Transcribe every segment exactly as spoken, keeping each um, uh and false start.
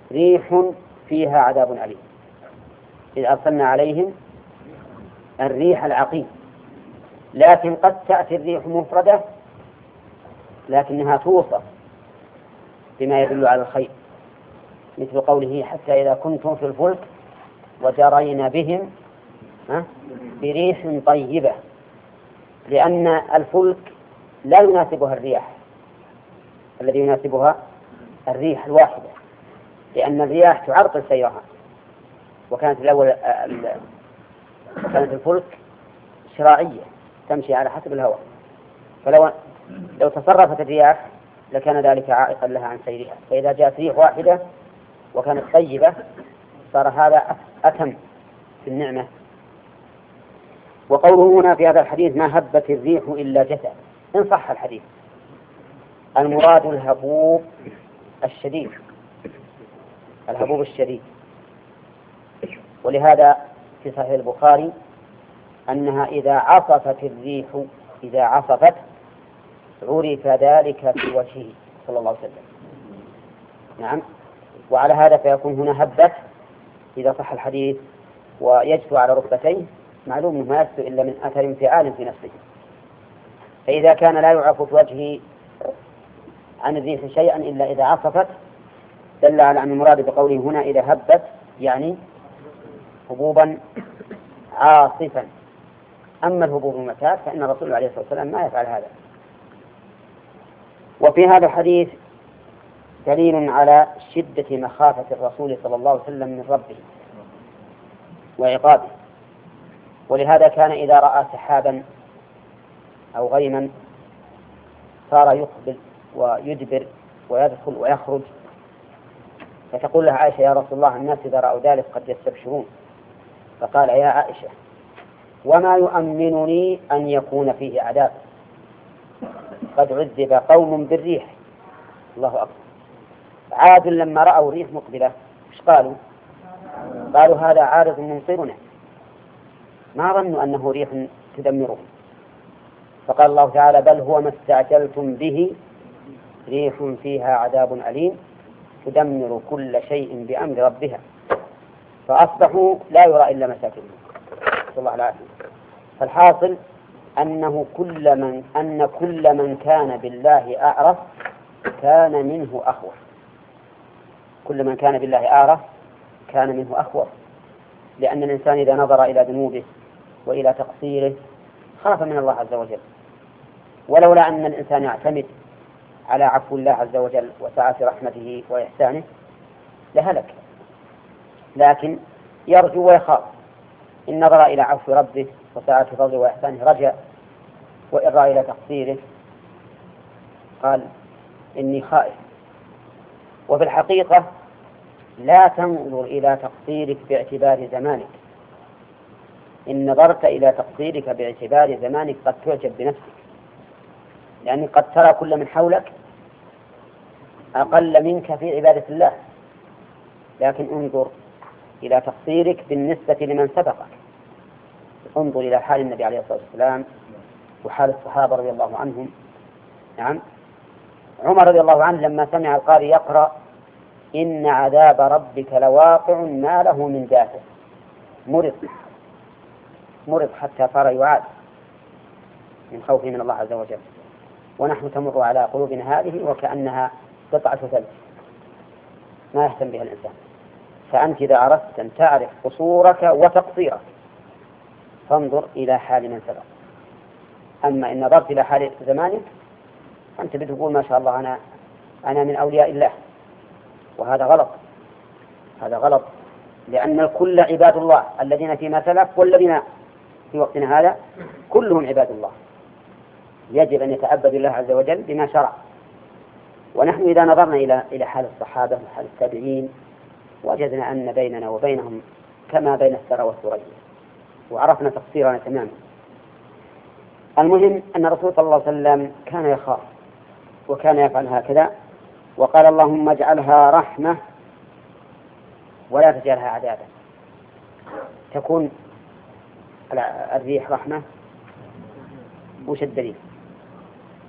ريح فيها عذاب أليم، إذ أرسلنا عليهم الريح العقيم. لكن قد تأتي الريح مفردة لكنها توصف بما يدل على الخير، مثل قوله حتى إذا كنتم في الفلك وجرين بهم بريح طيبة، لأن الفلك لا يناسبها الرياح، الذي يناسبها الريح الواحدة، لأن الرياح تعرقل سيرها. وكانت الأول كانت الفلك شراعية تمشي على حسب الهواء، فلو لو تصرفت الرياح لكان ذلك عائقا لها عن سيرها. فإذا جاءت ريح واحدة وكانت طيبة صار هذا أتم في النعمة. وقوله هنا في هذا الحديث ما هبت الريح إلا جثى، إن صح الحديث المراد الهبوب الشديد، الهبوب الشديد. ولهذا في صحيح البخاري أنها إذا عصفت الريح إذا عصفت عرف ذلك في وجهه صلى الله عليه وسلم. نعم. وعلى هذا فيكون هنا هبت إذا صح الحديث ويجثو على ركبتيه، معلوم أنه ما يجثو إلا من أثر انفعال في نفسه. فإذا كان لا يعرف في وجهه عن الريح شيئا إلا إذا عصفت دل على أن المراد بقوله هنا إذا هبت يعني هبوبا عاصفا. أما الهبوب المعتاد فإن الرسول عليه الصلاة والسلام ما يفعل هذا. وفي هذا الحديث دليل على شدة مخافة الرسول صلى الله عليه وسلم من ربه وعقابه، ولهذا كان إذا رأى سحابا أو غيما صار يقبل ويدبر ويدخل ويخرج، فتقول له عائشة يا رسول الله الناس إذا رأوا ذلك قد يستبشرون. فقال يا عائشة وما يؤمنني أن يكون فيه عذاب، قد عذب قوم بالريح. الله أكبر. عاد لما رأوا ريح مقبلة إيش قالوا؟ قالوا هذا عارض ممطرنا، ما ظنوا أنه ريح تدمرهم. فقال الله تعالى بل هو ما استعجلتم به ريح فيها عذاب أليم تدمر كل شيء بأمر ربها فأصبحوا لا يرى إلا مساكنهم. صلى الله عليه وسلم. فالحاصل أنه كل من أن كل من كان بالله أعرف كان منه أخوف. كل من كان بالله أعرف كان منه أخوف، لأن الإنسان إذا نظر إلى ذنوبه وإلى تقصيره خاف من الله عز وجل. ولولا أن الإنسان يعتمد على عفو الله عز وجل وسعة رحمته وإحسانه لهلك، لكن يرجو ويخاف. إن نظر إلى عفو ربه وسعة فضله وإحسانه رجع، وإن رأى إلى تقصيره قال إني خائف. وفي الحقيقة لا تنظر إلى تقصيرك باعتبار زمانك، إن نظرت إلى تقصيرك باعتبار زمانك قد تعجب بنفسك، يعني قد ترى كل من حولك أقل منك في عبادة الله، لكن انظر إلى تقصيرك بالنسبة لمن سبقك. انظر إلى حال النبي عليه الصلاة والسلام وحال الصحابة رضي الله عنهم. نعم. عمر رضي الله عنه لما سمع القارئ يقرأ إن عذاب ربك لواقع ما له من دافع مرض مرض حتى صار يعاد من خوفه من الله عز وجل. ونحن تمر على قلوبنا هذه وكأنها قطعة ثلج ما يهتم بها الإنسان. فأنت إذا أردت أن تعرف قصورك وتقصيرك فانظر إلى حال من سبق. أما إن نظرت إلى حال زمانك أنت بتقول ما شاء الله أنا أنا من أولياء الله، وهذا غلط. هذا غلط، لأن الكل عباد الله الذين فيما سلف والذين في وقتنا هذا كلهم عباد الله، يجب أن يتعبد الله عز وجل بما شرع. ونحن إذا نظرنا إلى إلى حال الصحابة وحال التابعين وجدنا أن بيننا وبينهم كما بين الثرى والثريا، وعرفنا تقصيرنا تماما. المهم أن الرسول صلى الله عليه وسلم كان يخاف وكان يفعل هكذا، وقال اللهم اجعلها رحمة ولا تجعلها عذابا. تكون الريح رحمة، وش الدليل؟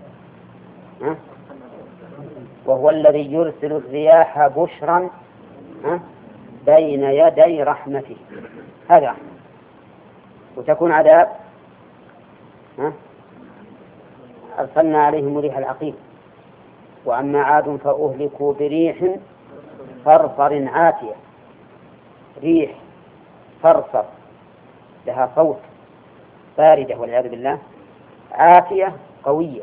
ها؟ وهو الذي يرسل الرياح بشرا ها؟ بين يدي رحمته، هذا رحمة. وتكون عذاب ها؟ أرسلنا عليهم ريح العقيم. وأما عاد فأهلكوا بريح صرصر عاتية، ريح صرصر لها صوت، باردة والعياذ بالله، عاتية قوية،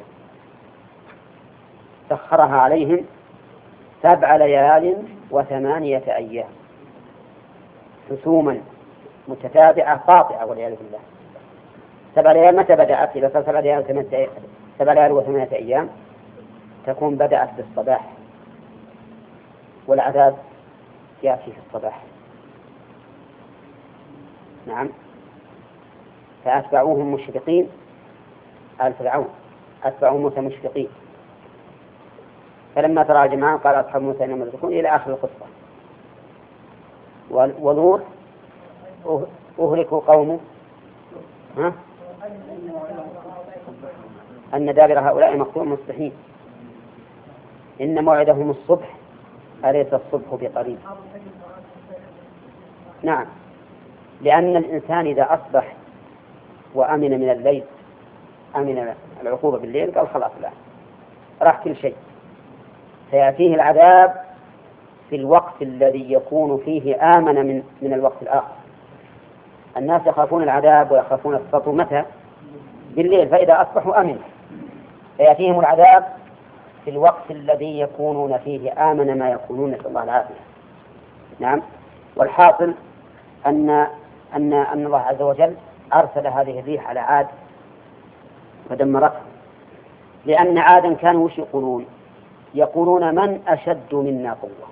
سخرها عليهم سبع ليال وثمانية أيام حسوما متتابعة قاطعة والعياذ بالله. سبع ليال متى بدأت؟ إذا صار سبع ليال وثمانية سبع ليال وثمانية أيام تكون بدأت بالصباح، والعذاب يأتي في الصباح. نعم. فأتبعوهم مشفقين، آل فرعون أتبعوا موسى مشفقين، فلما ترى جماعة قال أصحاب موسى إنما تكون إلى آخر القصة. ولوط أهلكوا قومه ها؟ أن دابر هؤلاء مقطوع مصبحين، إن موعدهم الصبح أليس الصبح بقريب. نعم، لأن الإنسان إذا أصبح وأمن من الليل، أمن العقوبة بالليل، قال خلاص لا راح كل شيء. سيأتيه العذاب في الوقت الذي يكون فيه آمن من من الوقت الآخر. الناس يخافون العذاب ويخافون السطو متى؟ بالليل، فإذا أصبحوا أمنوا. فيأتيهم العذاب في الوقت الذي يكونون فيه آمن ما يكونون، نسأل الله العافية. نعم. والحاصل أن أن أن الله عز وجل أرسل هذه الريح على عاد فدمرته، لأن عادا كانوا وش يقولون؟ يقولون من أشد منا قوة،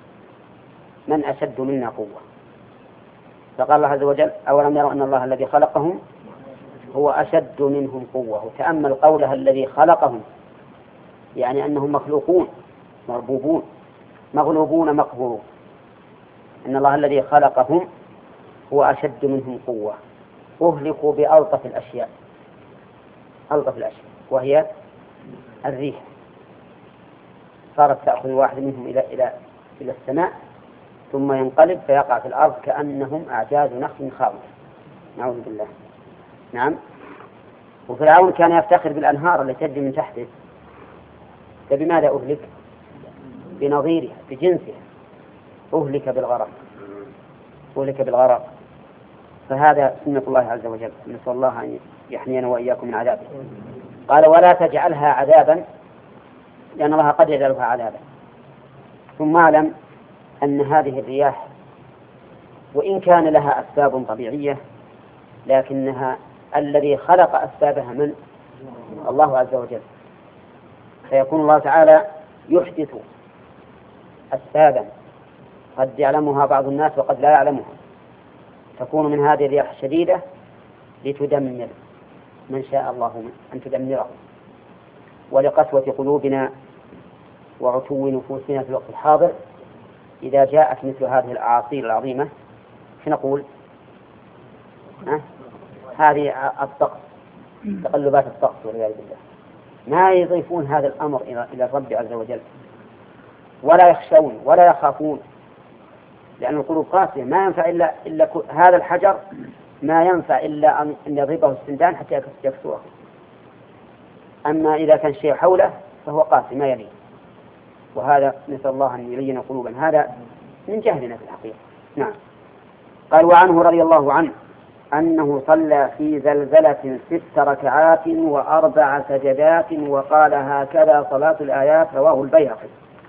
من أشد منا قوة. فقال الله عز وجل أولم يروا أن الله الذي خلقهم هو أشد منهم قوة. وتأمل قولها الذي خلقهم، يعني أنهم مخلوقون مربوبون مغلوبون مقهورون. أن الله الذي خلقهم هو أشد منهم قوة. أهلكوا بألطف الأشياء، ألطف الأشياء وهي الريح، صارت تأخذ واحد منهم إلى إلى إلى السماء ثم ينقلب فيقع في الأرض كأنهم أعجاز نخل خاوية، نعوذ بالله. نعم. وفرعون كان يفتخر بالأنهار التي تجري من تحته، فبماذا أهلك؟ بنظيرها بجنسها، أهلك بالغرق، أهلك بالغرق. فهذا سنة الله عز وجل، نسأل الله أن يحمينا وإياكم من عذابه. قال ولا تجعلها عذابا، لأن الله قد يجعلها عذابا. ثم اعلم أن هذه الرياح وإن كان لها أسباب طبيعية، لكنها الذي خلق أسبابها من؟ الله عز وجل. فيكون الله تعالى يحدث أسبابا قد يعلمها بعض الناس وقد لا يعلمها، تكون من هذه الرياح الشديدة لتدمر من شاء الله أن تدمره. ولقسوة قلوبنا وعتو نفوسنا في الوقت الحاضر إذا جاءت مثل هذه الأعاصير العظيمة فنقول أه؟ هذه الطقس، تقلبات الطقس والعياذ بالله، ما يضيفون هذا الأمر إلى الرب عز وجل، ولا يخشون ولا يخافون، لأن القلوب قاسية. ما ينفع إلا إلا هذا الحجر، ما ينفع إلا أن يضربه السندان حتى يكسره. أما إذا كان شيء حوله فهو قاسي ما يليه. وهذا نسأل الله أن يلين قلوبا، هذا من جهلنا في الحقيقة. نعم. قال وعنه رضي الله عنه أنه صلى في زلزلة ست ركعات وأربع سجدات وقال هكذا صلاة الآيات، رواه البيهقي.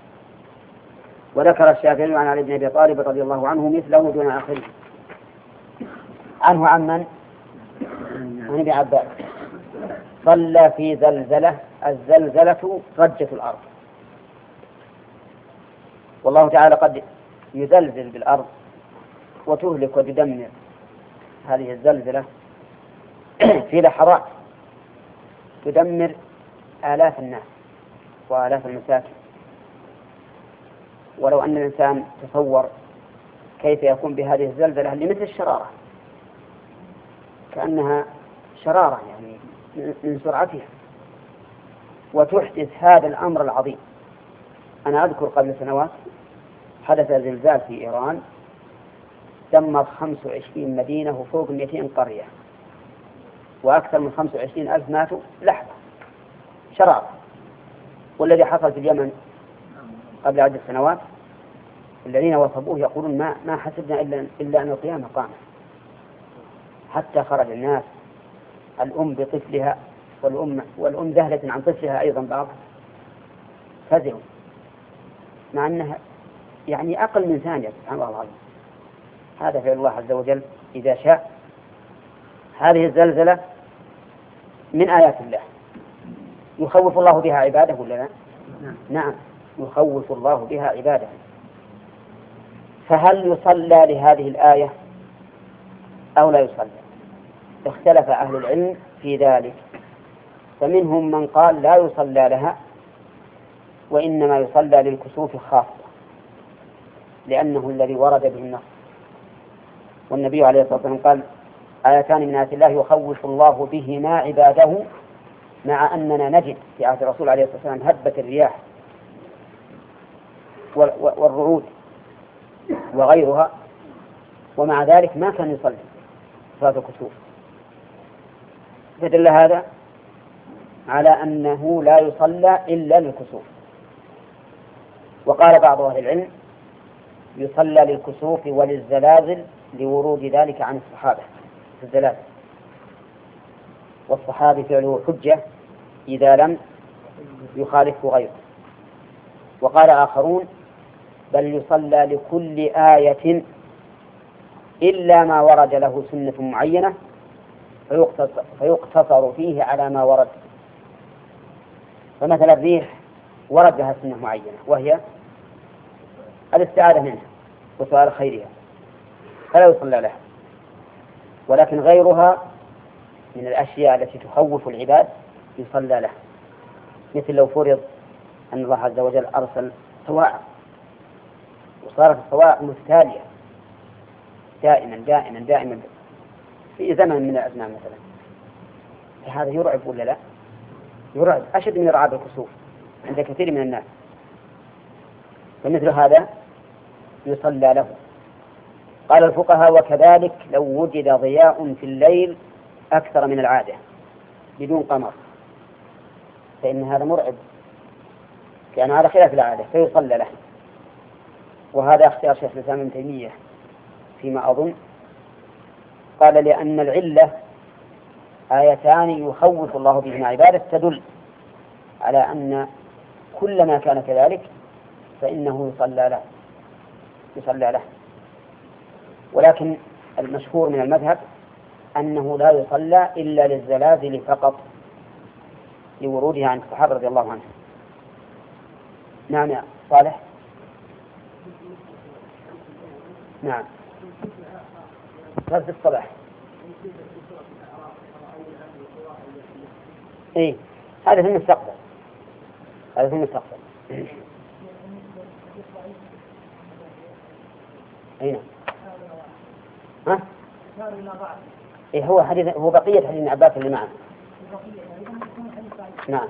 وذكر الشافعي عن علي بن أبي طالب رضي الله عنه مثله دون آخره. عنه عن من؟ عن ابن عباس. صلى في زلزلة، الزلزلة رجة الأرض، والله تعالى قد يزلزل بالأرض وتهلك وتدمر هذه الزلزلة في لحظات، تدمر آلاف الناس وآلاف المساكن. ولو أن الإنسان تصور كيف يكون بهذه الزلزلة اللي مثل الشرارة، كأنها شرارة يعني من سرعتها، وتحدث هذا الأمر العظيم. أنا أذكر قبل سنوات حدث زلزال في إيران دمر خمس وعشرين مدينة وفوق مئتين قرية، وأكثر من خمس وعشرين ألف ماتوا لحظة شرارة. والذي حصل في اليمن قبل عدة سنوات الذين وصفوه يقولون ما ما حسبنا إلا إلا أن القيامة قامت، حتى خرج الناس، الأم بطفلها والأم والأم ذهلة عن طفلها أيضا بعض فزعوا، مع أنها يعني أقل من ثانية. سبحان الله العظيم، هذا فعل الله عز وجل إذا شاء. هذه الزلزلة من آيات الله يخوف الله بها عباده ولا لا؟ نعم، يخوف الله بها عباده. فهل يصلى لهذه الآية أو لا يصلى؟ اختلف أهل العلم في ذلك، فمنهم من قال لا يصلى لها، وإنما يصلى للكسوف خاصة، لأنه الذي ورد به النص. والنبي عليه الصلاة والسلام قال: آيتان من آيات الله يخوف الله بهما عباده، مع أننا نجد في عهد الرسول عليه الصلاة والسلام هبة الرياح والرعود وغيرها، ومع ذلك ما كان يصلي صلاة الكسوف. فدل هذا على أنه لا يصلى إلا للكسوف. وقال بعض أهل العلم: يصلى للكسوف وللزلازل لورود ذلك عن الصحابة في الزلازل، والصحابي فعله حجة إذا لم يخالفه غيره. وقال آخرون: بل يصلى لكل آية إلا ما ورد له سنة معينة فيقتصر فيه على ما ورد. فمثلا الريح ورد لها سنة معينة وهي الاستعاذة منها وسؤال خيرها، فلا يصلى لها. ولكن غيرها من الأشياء التي تخوف العباد يصلى لها، مثل لو فرض أن الله عز وجل أرسل صواعق وصارت الصواعق متتالية دائما دائما دائما في زمن من الأزمان مثلا، فهذا يرعب ولا لا؟ يرعب أشد من رعب الكسوف عند كثير من الناس. فمثل هذا يصلى له. قال الفقهاء: وكذلك لو وجد ضياء في الليل أكثر من العادة بدون قمر، فإن هذا مرعب، لأن هذا خلاف العادة، فيصلى له. وهذا اختيار شيخ الإسلام ابن تيمية فيما أظن. قال: لأن العلة آيتان يخوف الله بهما عباده تدل على أن كل ما كان كذلك فإنه يصلى له يصلى له. ولكن المشهور من المذهب أنه لا يصلى إلا للزلازل فقط لورودها عن الصحابة رضي الله عنهم. نعم يا صالح. نعم، في الصباح. إيه، هذا في المستقبل، هذا في المستقبل. أين؟ ها؟ إيه، هو حديث، هو بقية حديث ابن عباس اللي معه. نعم.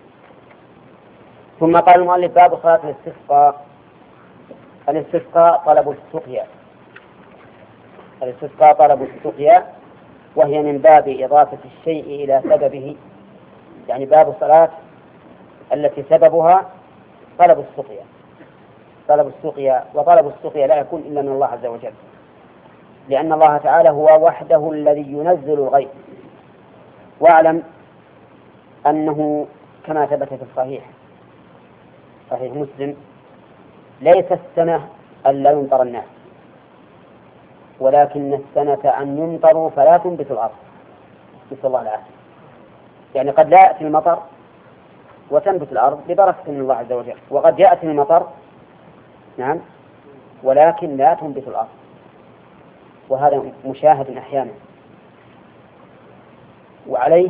ثم قال المؤلف: باب صلاة الاستسقاء. الاستسقاء طلب السقيا. الاستسقاء طلب السقيا، وهي من باب إضافة الشيء إلى سببه، يعني باب الصلاة التي سببها طلب السقيا. طلب السقيا وطلب السقيا لا يكون إلا من الله عز وجل، لأن الله تعالى هو وحده الذي ينزل الغيث. واعلم أنه كما ثبت في الصحيح صحيح مسلم: ليس السنة أن لا يمطر الناس، ولكن السنة أن يمطروا فلا تنبت الأرض. نسأل الله العافية. يعني قد لا يأتي المطر وتنبت الأرض ببركة من الله عز وجل، وقد يأتي المطر نعم ولكن لا تنبت الأرض، وهذا مشاهد أحيانا. وعليه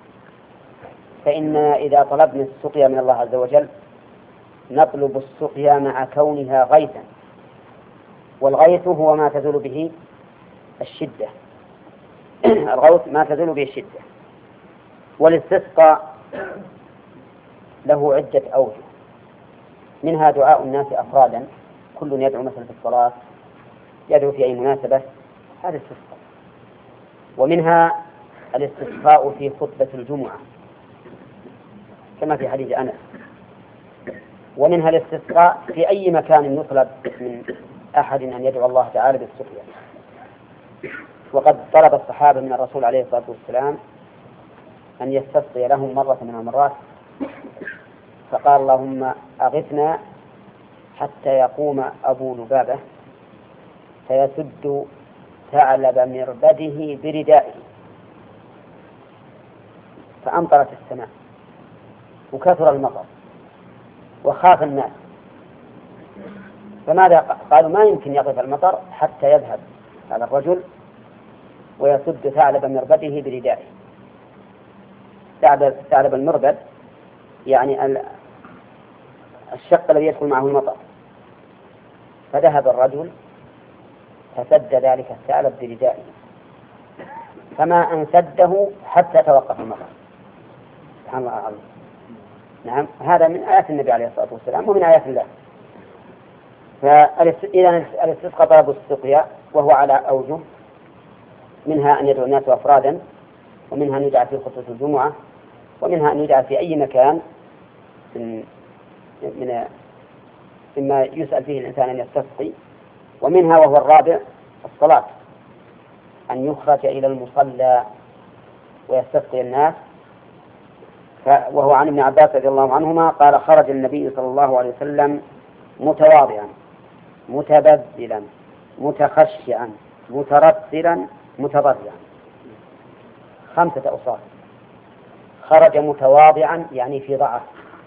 فإننا إذا طلبنا السقيا من الله عز وجل نطلب السقيا مع كونها غيثا، والغيث هو ما تزول به الشدة. الغوث ما تزول به الشدة. والاستسقاء له عدة أوجه، منها دعاء الناس أفرادا كل يدعو مثلا في الصلاة، يدعو في أي مناسبة، هذا استسقاء. ومنها الاستسقاء في خطبة الجمعة كما في حديث أنس. ومنها الاستسقاء في أي مكان يطلب من أحد أن يدعو الله تعالى بالسقيا. وقد طلب الصحابة من الرسول عليه الصلاة والسلام أن يستسقي لهم مرة من المرات، فقال اللهم أغثنا حتى يقوم أبو لبابة فيسد ثعلب مربده بردائه، فأمطرت السماء وكثر المطر وخاف الناس، فماذا قالوا؟ ما يمكن يقف المطر حتى يذهب على الرجل ويسد ثعلب مربده بردائه. ثعلب المربد يعني الشق الذي يدخل معه المطر، فذهب الرجل فسد ذلك الثعلب بردائه، فما أن سده حتى توقف المطر. سبحان الله العظيم. نعم، هذا من آيات النبي عليه الصلاة والسلام ومن آيات الله. فإذا الاستسقاء طلب السقيا، وهو على أوجه، منها أن يدعو الناس أفرادا، ومنها أن يدعى في خطبة الجمعة، ومنها أن يدعى في أي مكان من من مما يسأل فيه الإنسان أن يستسقي. ومنها وهو الرابع الصلاة، أن يخرج إلى المصلى ويستسقي الناس. وهو عن ابن عباس رضي الله عنهما قال خرج النبي صلى الله عليه وسلم متواضعا متبذلا متخشعا مترسلا متضرعا، خمسة أوصاف. خرج متواضعا يعني في ضعف،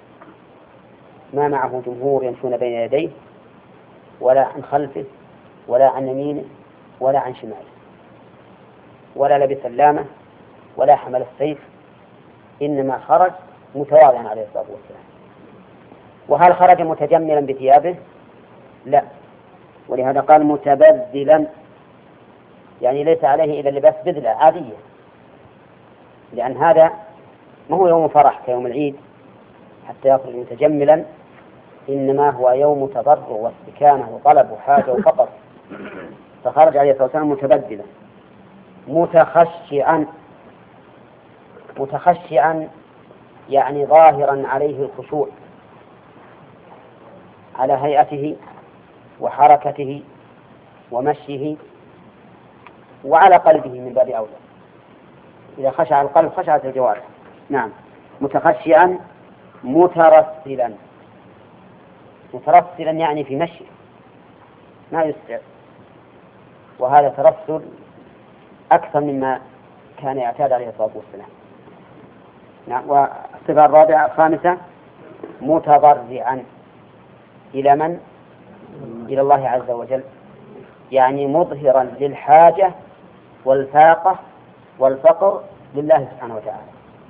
ما معه جمهور يمشون بين يديه ولا عن خلفه ولا عن يمينه ولا عن شماله، ولا لبس اللامة ولا حمل السيف، إنما خرج متواضعا عليه الصلاة والسلام. وهل خرج متجملا بثيابه؟ لا، ولهذا قال متبذلا، يعني ليس عليه إلا لباس بذلة عادية، لأن هذا ما هو يوم فرح كيوم العيد حتى يخرج متجملا، إنما هو يوم تضرع واستكانة وطلب وحاجة وفقر. فخرج عليه الصلاة والسلام متبذلا متخشعا. متخشعا يعني ظاهرا عليه الخشوع على هيئته وحركته ومشيه وعلى قلبه من باب أولى. إذا خشع القلب خشعت الجوارح. نعم، متخشعا مترسلا. مترسلا يعني في مشي ما يسرع، وهذا ترسل أكثر مما كان يعتاد عليه الصلاة والسلام. نعم. والصفة الرابعة الخامسة متضرعا. إلى من؟ إلى الله عز وجل، يعني مظهرا للحاجة والفاقة والفقر لله سبحانه وتعالى.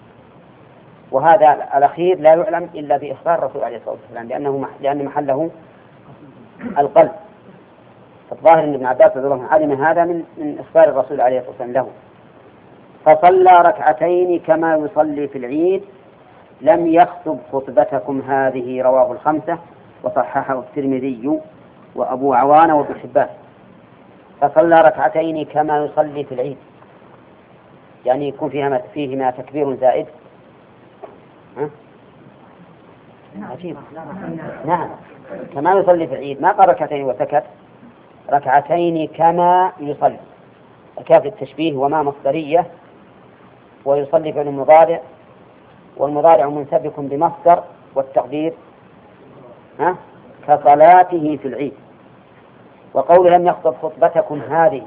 وهذا الأخير لا يعلم إلا بإخبار الرسول عليه الصلاة والسلام، لأنه لأن محله القلب. فالظاهر أن ابن عباس رضي الله عنه علم هذا من من إخبار الرسول عليه الصلاة والسلام له. فصلى ركعتين كما يصلي في العيد لم يخطب خطبتكم هذه، رواه الخمسة وصححه الترمذي وأبو عوانة وابن حبان. فصلى ركعتين كما يصلي في العيد، يعني يكون فيها فيهما تكبير زائد. ها؟ عجيب. نعم، كما يصلي في العيد، ما قال ركعتين وسكت، ركعتين كما يصلي. الكاف التشبيه وما مصدرية، ويصلي فعل المضارع، والمضارع منسبك بمصدر، والتقدير ها كصلاته في العيد. وقول لم يخطب خطبتكم هذه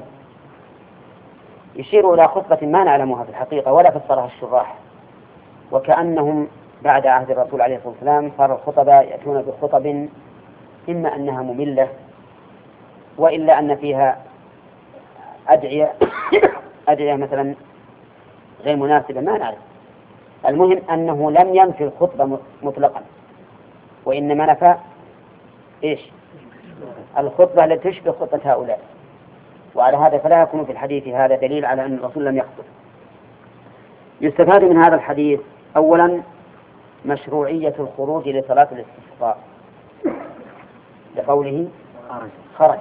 يشير إلى خطبة ما نعلمها في الحقيقة ولا فسرها الشراح، وكأنهم بعد عهد الرسول عليه الصلاة والسلام صار الخطباء يأتون بخطب إما أنها مملة وإلا أن فيها أدعية أدعية مثلا غير مناسبة، ما نعرف. المهم أنه لم ينفي الخطبة مطلقا، وإنما نفى إيش؟ الخطبة التي تشبه خطبة هؤلاء. وعلى هذا فلا يكون في الحديث هذا دليل على أن الرسول لم يخطب. يستفاد من هذا الحديث أولا مشروعية الخروج لصلاة الاستسقاء، لقوله خرج.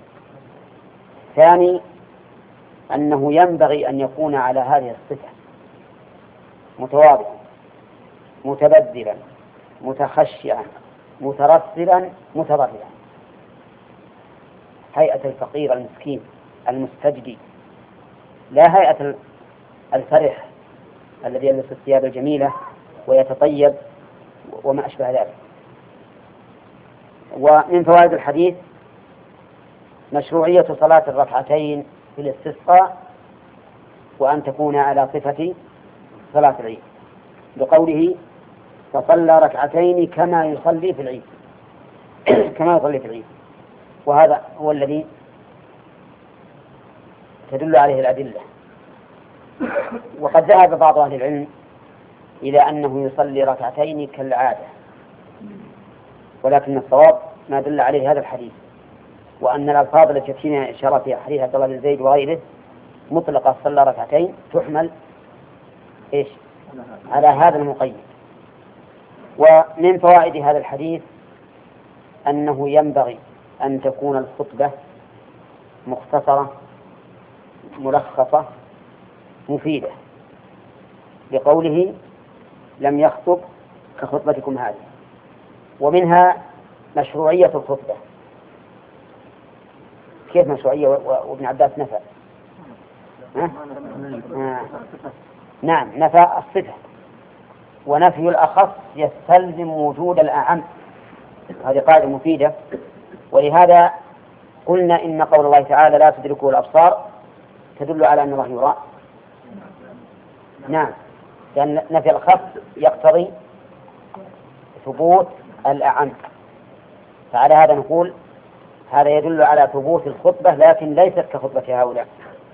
ثاني أنه ينبغي أن يكون على هذه الصفة متواضعا متبذلا متخشعا مترسلا متضرعا، هيئة الفقير المسكين المستجدي، لا هيئة الفرح الذي يلبس الثياب الجميلة ويتطيب وما أشبه ذلك. ومن فوائد الحديث مشروعية صلاة الركعتين في الاستسقاء وأن تكون على صفة صلاة العيد، بقوله فصلى ركعتين كما يصلي في العيد كما يصلي في العيد، وهذا هو الذي تدل عليه الأدلة. وقد ذهب بعض أهل العلم إلى أنه يصلي ركعتين كالعادة، ولكن الصواب ما دل عليه هذا الحديث، وأن الألفاظ التي فيها إشارة في حديث عبد الله بن زيد وغيره مطلقة صلى ركعتين تحمل إيش على هذا المقيد. ومن فوائد هذا الحديث أنه ينبغي أن تكون الخطبة مختصرة ملخصة مفيدة، لقوله لم يخطب كخطبتكم هذه. ومنها مشروعية الخطبة. كيف مشروعية وابن عباس نفى؟ آه. نعم نفى الصفة، ونفي الأخص يستلزم وجود الأعم، هذه قاعدة مفيدة. ولهذا قلنا إن قول الله تعالى لا تدركه الأبصار تدل على أن الله يرى. نعم، لأن نفي الخص يقتضي ثبوت الأعم، فعلى هذا نقول هذا يدل على ثبوت الخطبة لكن ليست كخطبة هؤلاء،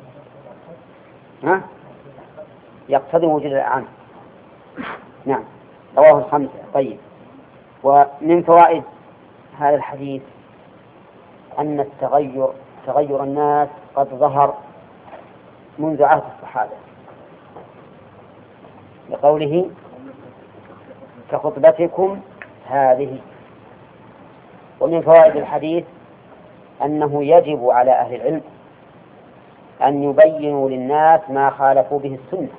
ها؟ يقتضي وجود الأعم. نعم، رواه الخمسة. طيب، ومن فوائد هذا الحديث أن التغير تغير الناس قد ظهر منذ عهد الصحابة، لقوله كخطبتكم هذه. ومن فوائد الحديث أنه يجب على أهل العلم أن يبينوا للناس ما خالفوا به السنة،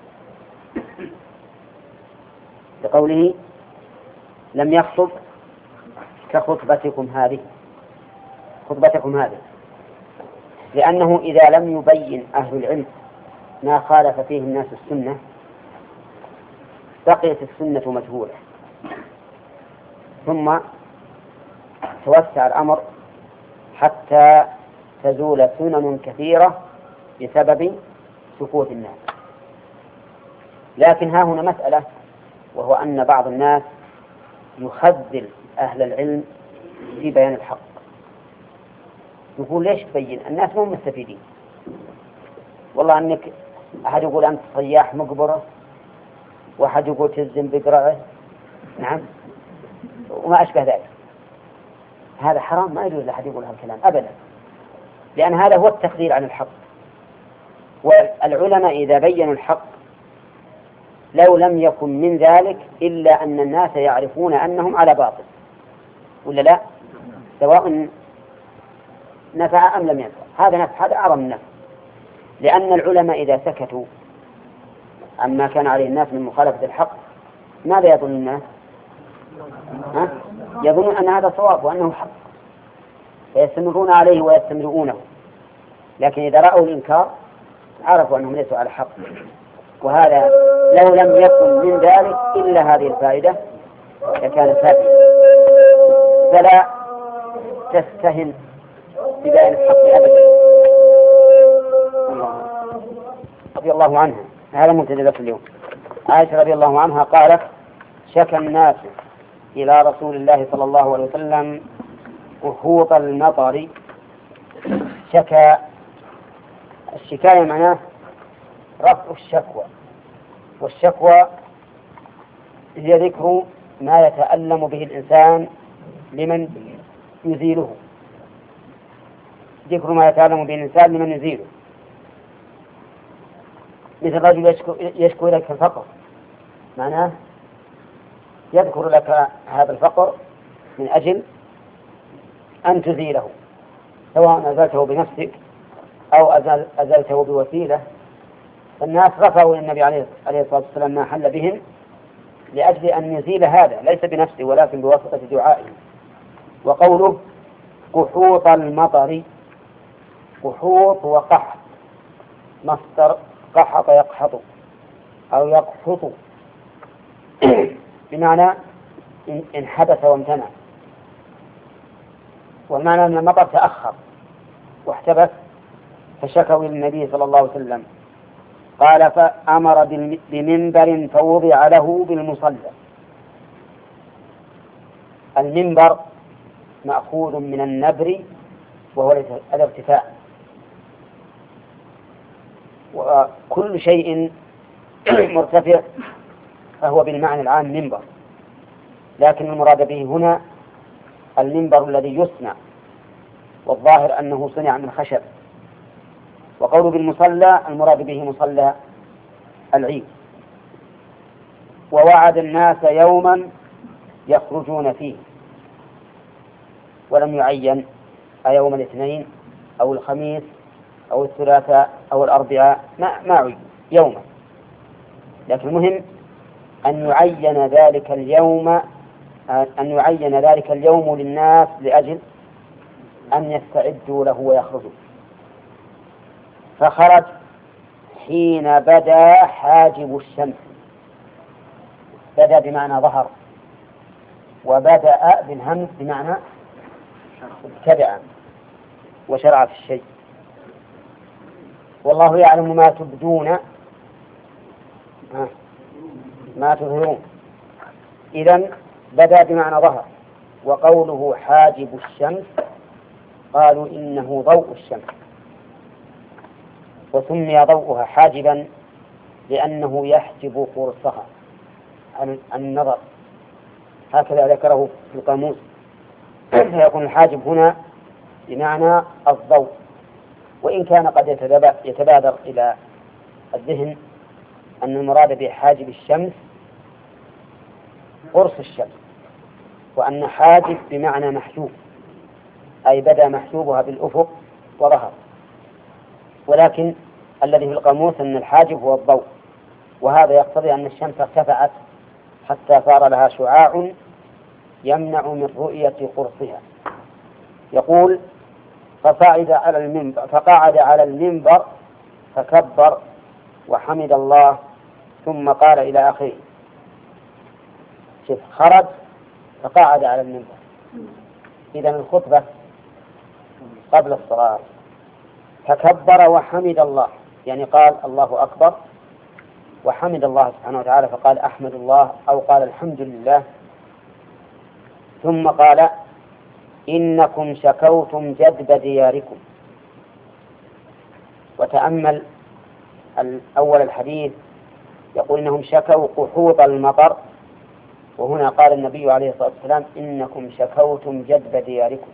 لقوله لم يخطب كخطبتكم هذه خطبتكم هذه لأنه إذا لم يبين أهل العلم ما خالف فيه الناس السنة بقيت السنة مجهولة، ثم توسع الأمر حتى تزول سنن كثيرة بسبب سكوت الناس. لكن ها هنا مسألة، وهو أن بعض الناس يخذل أهل العلم في بيان الحق، يقول ليش تبين؟ الناس مو مستفيدين. والله أنك أحد يقول أنت صياح مقبرة، وأحد يقول تزن بقرعه، نعم، وما أشبه ذلك. هذا حرام، ما يجوز لأحد يقول هالكلام أبدا، لأن هذا هو التخذيل عن الحق. والعلماء إذا بينوا الحق لو لم يكن من ذلك إلا أن الناس يعرفون أنهم على باطل، ولا لا؟ سواء نفع أم لم ينفع، هذا نفع، هذا أعظم النفع. لأن العلماء إذا سكتوا عما كان عليه الناس من مخالفة الحق ماذا يظن الناس؟ ها؟ يظنون أن هذا صواب وأنه حق، فيستمرون عليه ويستمرونه. لكن إذا رأوا الإنكار عرفوا أنهم ليسوا على حق. وهذا لو لم يكن من ذلك إلا هذه الفائدة لكان فائدة. فلا تستهن ببيان الحق أبدا. رضي الله عنها، هذا مبتدأ في اليوم. عائشة رضي الله عنها قالت شكى الناس إلى رسول الله صلى الله عليه وسلم أخوط المطر. شكى، الشكاية معناه رفع الشكوى، والشكوى هي ذكر ما يتألم به الإنسان لمن يزيله، ذكر ما يتألم به الإنسان لمن يزيله. مثل رجل يشكو, يشكو لك الفقر، معناه يذكر لك هذا الفقر من أجل أن تزيله، سواء أزلته بنفسك أو أزل أزلته بوسيلة. فالناس رفعوا للنبي عليه الصلاة والسلام ما حل بهم لأجل أن يزيل هذا، ليس بنفسه ولكن بواسطة دعائه. وقوله قحوط المطر، قحوط وقحط مصدر قحط يقحط أو يقحط بمعنى انحبس وامتنع، والمعنى أن المطر تأخر واحتبس، فشكوا للنبي صلى الله عليه وسلم. قال فأمر بمنبر فوضع له بالمصلى. المنبر مأخوذ من النبر وهو الارتفاع، وكل شيء مرتفع فهو بالمعنى العام منبر، لكن المراد به هنا المنبر الذي يصنع، والظاهر أنه صنع من خشب. وقوله بالمصلى المراد به مصلى العيد. ووعد الناس يوما يخرجون فيه، ولم يعين أيوم الاثنين أو الخميس أو الثلاثاء أو الأربعاء، ما ما يوما، لكن المهم أن يعين ذلك اليوم أن يعين ذلك اليوم للناس لأجل أن يستعدوا له ويخرجوا. فخرج حين بدا حاجب الشمس، بدا بمعنى ظهر، وبدأ بالهمز بمعنى ابتدأ وشرع في الشيء. والله يعلم ما تبدون ما تظهرون. إذن بدا بمعنى ظهر. وقوله حاجب الشمس قالوا إنه ضوء الشمس، وسمي ضوءها حاجبا لأنه يحجب قرصها عن النظر، هكذا ذكره في القاموس. فيكون الحاجب هنا بمعنى الضوء، وإن كان قد يتبادر إلى الذهن أن المراد بحاجب الشمس قرص الشمس، وأن حاجب بمعنى محجوب، أي بدا محجوبها بالأفق وظهر. ولكن الذي في القاموس أن الحاجب هو الضوء، وهذا يقتضي أن الشمس ارتفعت حتى صار لها شعاع يمنع من رؤية قرصها. يقول فصعد على المنبر فقعد على المنبر فكبر وحمد الله ثم قال إلى آخره. شوف، خرج فقعد على المنبر، إذن الخطبة قبل الصلاة. فكبر وحمد الله، يعني قال الله أكبر وحمد الله سبحانه وتعالى، فقال أحمد الله أو قال الحمد لله. ثم قال إنكم شكوتم جدب دياركم. وتأمل أول الحديث يقول إنهم شكوا قحوط المطر، وهنا قال النبي عليه الصلاة والسلام إنكم شكوتم جدب دياركم،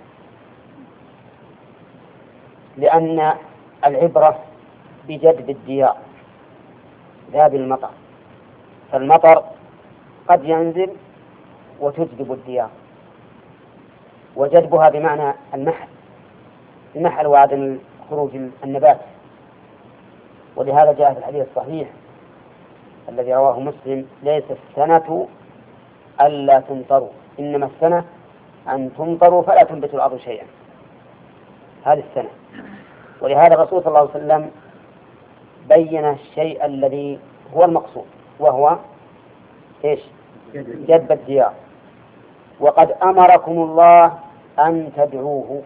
لأن العبرة بجدب الديار لا بالمطر. فالمطر قد ينزل وتجدب الديار، وجدبها بمعنى المحل، المحل وعدم خروج النبات. ولهذا جاء في الحديث الصحيح الذي رواه مسلم ليس السنة ألا تمطروا، إنما السنة أن تمطروا فلا تنبت الأرض شيئا، هذه السنة. ولهذا الرسول صلى الله عليه وسلم بين الشيء الذي هو المقصود، وهو إيش؟ جدب الديار. وقد أمركم الله أن تدعوه،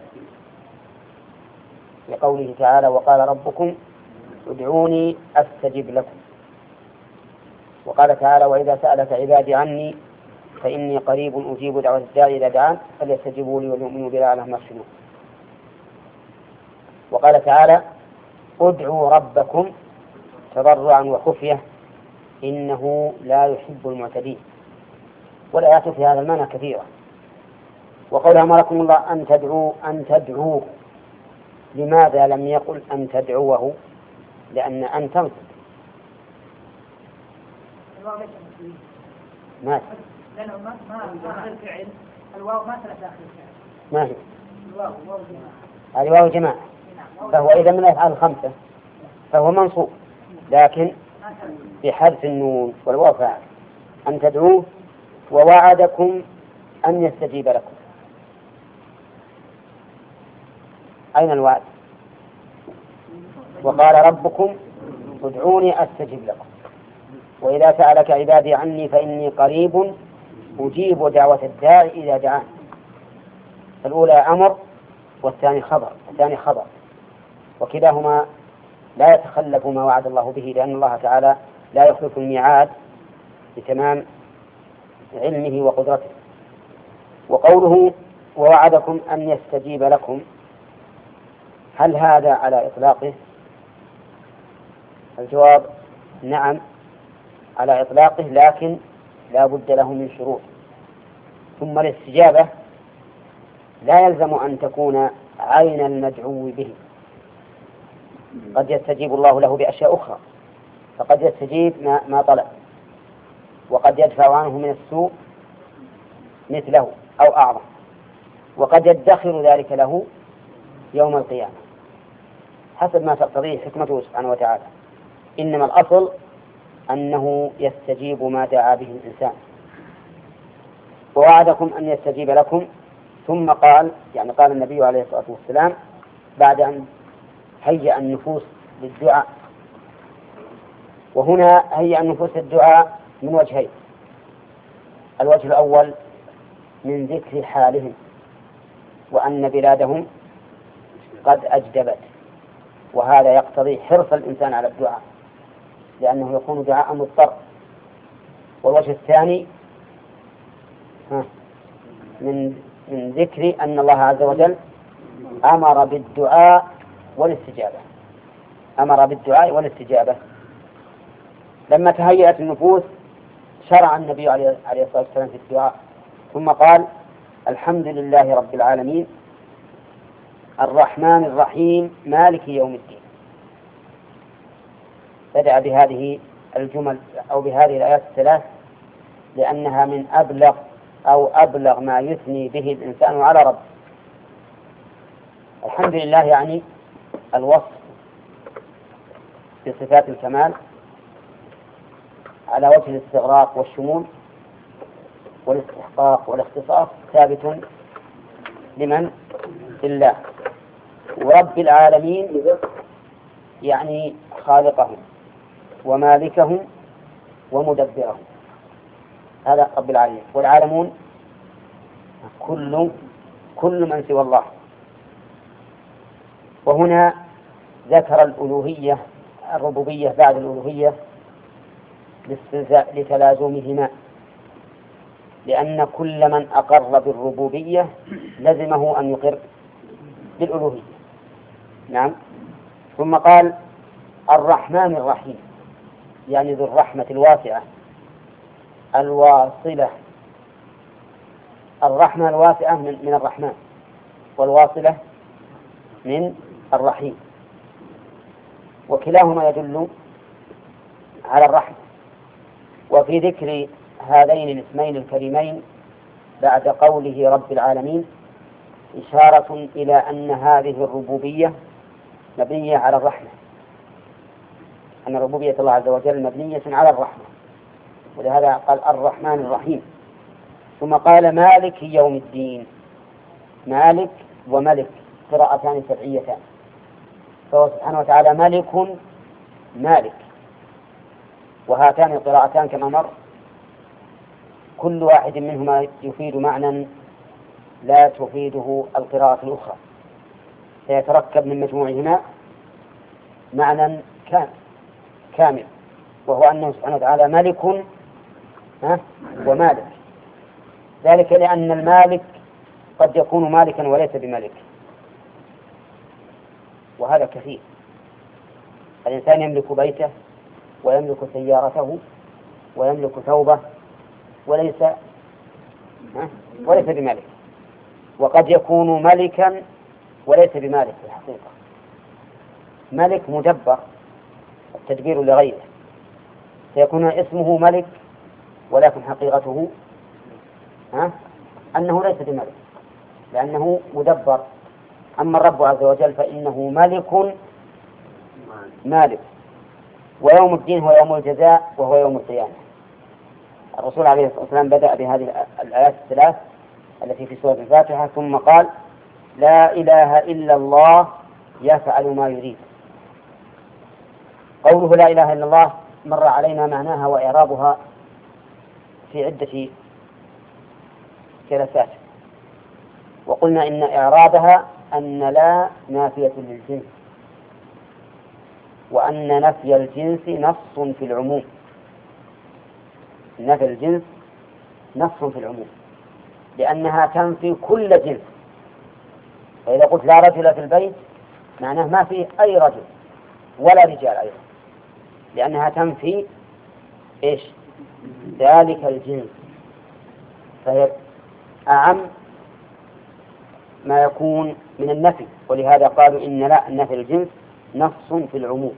لقوله تعالى وقال ربكم ادعوني أستجب لكم. وقال تعالى وإذا سألك عبادي عني فإني قريب أجيب دعوة الداعي إذا دعان فليستجيبوا لي وليؤمنوا بي لعلهم يرشدون. وقال تعالى ادعوا ربكم تضرعا وخفية إنه لا يحب المعتدين. والآيات في هذا المعنى كثيرة. وقول أمركم الله أن تدعوا أن تدعوه، لماذا لم يقل أن تدعوه؟ لأن أن تنصب ما لأنه ما ما آخر الفعل، الواو ما ثلاث آخر الفعل. ما هي هذه واو جماعة، فهو إذا من الأفعال الخمسة فهو منصوب، لكن بحذف النون والواو فاعل. أن تدعوه ووعدكم أن يستجيب لكم. أين الوعد؟ وقال ربكم ادعوني أستجب لكم، وإذا سألك عبادي عني فإني قريب أجيب دعوة الداعي إذا دعان. الأولى أمر والثاني خبر الثاني خبر وكلاهما لا يتخلف ما وعد الله به، لأن الله تعالى لا يخلف الميعاد بتمام علمه وقدرته. وقوله ووعدكم أن يستجيب لكم، هل هذا على إطلاقه؟ الجواب نعم على إطلاقه، لكن لا بد له من شروط. ثم الاستجابة لا يلزم أن تكون عين المدعو به، قد يستجيب الله له بأشياء أخرى، فقد يستجيب ما, ما طلب، وقد يدفع عنه من السوء مثله أو أعظم، وقد يدخر ذلك له يوم القيامة حسب ما تقتضيه حكمته سبحانه وتعالى. إنما الأصل أنه يستجيب ما دعا به الإنسان. ووعدكم أن يستجيب لكم، ثم قال يعني قال النبي عليه الصلاة والسلام بعد أن هيأ النفوس للدعاء. وهنا هيأ النفوس للدعاء من وجهين: الوجه الأول من ذكر حالهم وأن بلادهم قد أجدبت، وهذا يقتضي حرص الإنسان على الدعاء لأنه يكون دعاء مضطر. والوجه الثاني من من ذكر أن الله عز وجل أمر بالدعاء والاستجابة أمر بالدعاء والاستجابة. لما تهيأت النفوس شرع النبي عليه الصلاة والسلام في الدعاء، ثم قال الحمد لله رب العالمين الرحمن الرحيم مالك يوم الدين. بدأ بهذه الجمل أو بهذه الآيات الثلاث لأنها من أبلغ أو أبلغ ما يثني به الإنسان على ربه. الحمد لله يعني الوصف بصفات الكمال على وجه الاستغراق والشمول والاستحقاق والاختصاص ثابت لمن؟ لله. ورب العالمين يعني خالقهم ومالكهم ومدبرهم، هذا رب العالمين. والعالمون كل كل من سوى الله. وهنا ذكر الألوهية الربوبية بعد الألوهية لتلازمهما، لأن كل من أقر بالربوبية لزمه أن يقر بالألوهية. نعم. ثم قال الرحمن الرحيم يعني ذو الرحمة الواسعة الواصلة. الرحمة الواسعة من, من الرحمن، والواصلة من الرحيم، وكلاهما يدل على الرحمة. وفي ذكر هذين الاسمين الكريمين بعد قوله رب العالمين إشارة إلى أن هذه الربوبية مبنية على الرحمة، أن ربوبية الله عز وجل مبنية على الرحمة، ولهذا قال الرحمن الرحيم. ثم قال مالك يوم الدين. مالك وملك قراءتان سبعيتان، فهو سبحانه وتعالى ملك مالك، وهاتان القراءتان كما مر كل واحد منهما يفيد معنى لا تفيده القراءة الأخرى، فيتركب من مجموعهما معنى كامل، وهو أنه سبحانه وتعالى ملك ومالك. ذلك لأن المالك قد يكون مالكا وليس بملك، وهذا كثير. الإنسان يملك بيته ويملك سيارته ويملك ثوبه وليس وليس بملك، وقد يكون ملكا وليس بمالك في الحقيقة. ملك مدبر التدبير لغيره، فيكون اسمه ملك ولكن حقيقته ها أنه ليس بملك، لأنه مدبر أما الرب عز وجل فإنه ملك مالك، ويوم الدين هو يوم الجزاء وهو يوم القيامة. الرسول عليه الصلاة والسلام بدأ بهذه الآيات الثلاث التي في سورة الفاتحة ثم قال لا إله إلا الله يفعل ما يريد. قوله لا إله إلا الله مر علينا معناها وإعرابها في عدة جلسات، وقلنا إن إعرابها أن لا نافية للجنس، وأن نفي الجنس نص في العموم. نفي الجنس نص في العموم لأنها تنفي كل جنس. فإذا قلت لا رجل في البيت معناه ما فيه أي رجل ولا رجال أيضا، لأنها تنفي إيش ذلك الجنس، فهي أعم ما يكون من النفي، ولهذا قالوا إن لا نفي الجنس نص في العموم.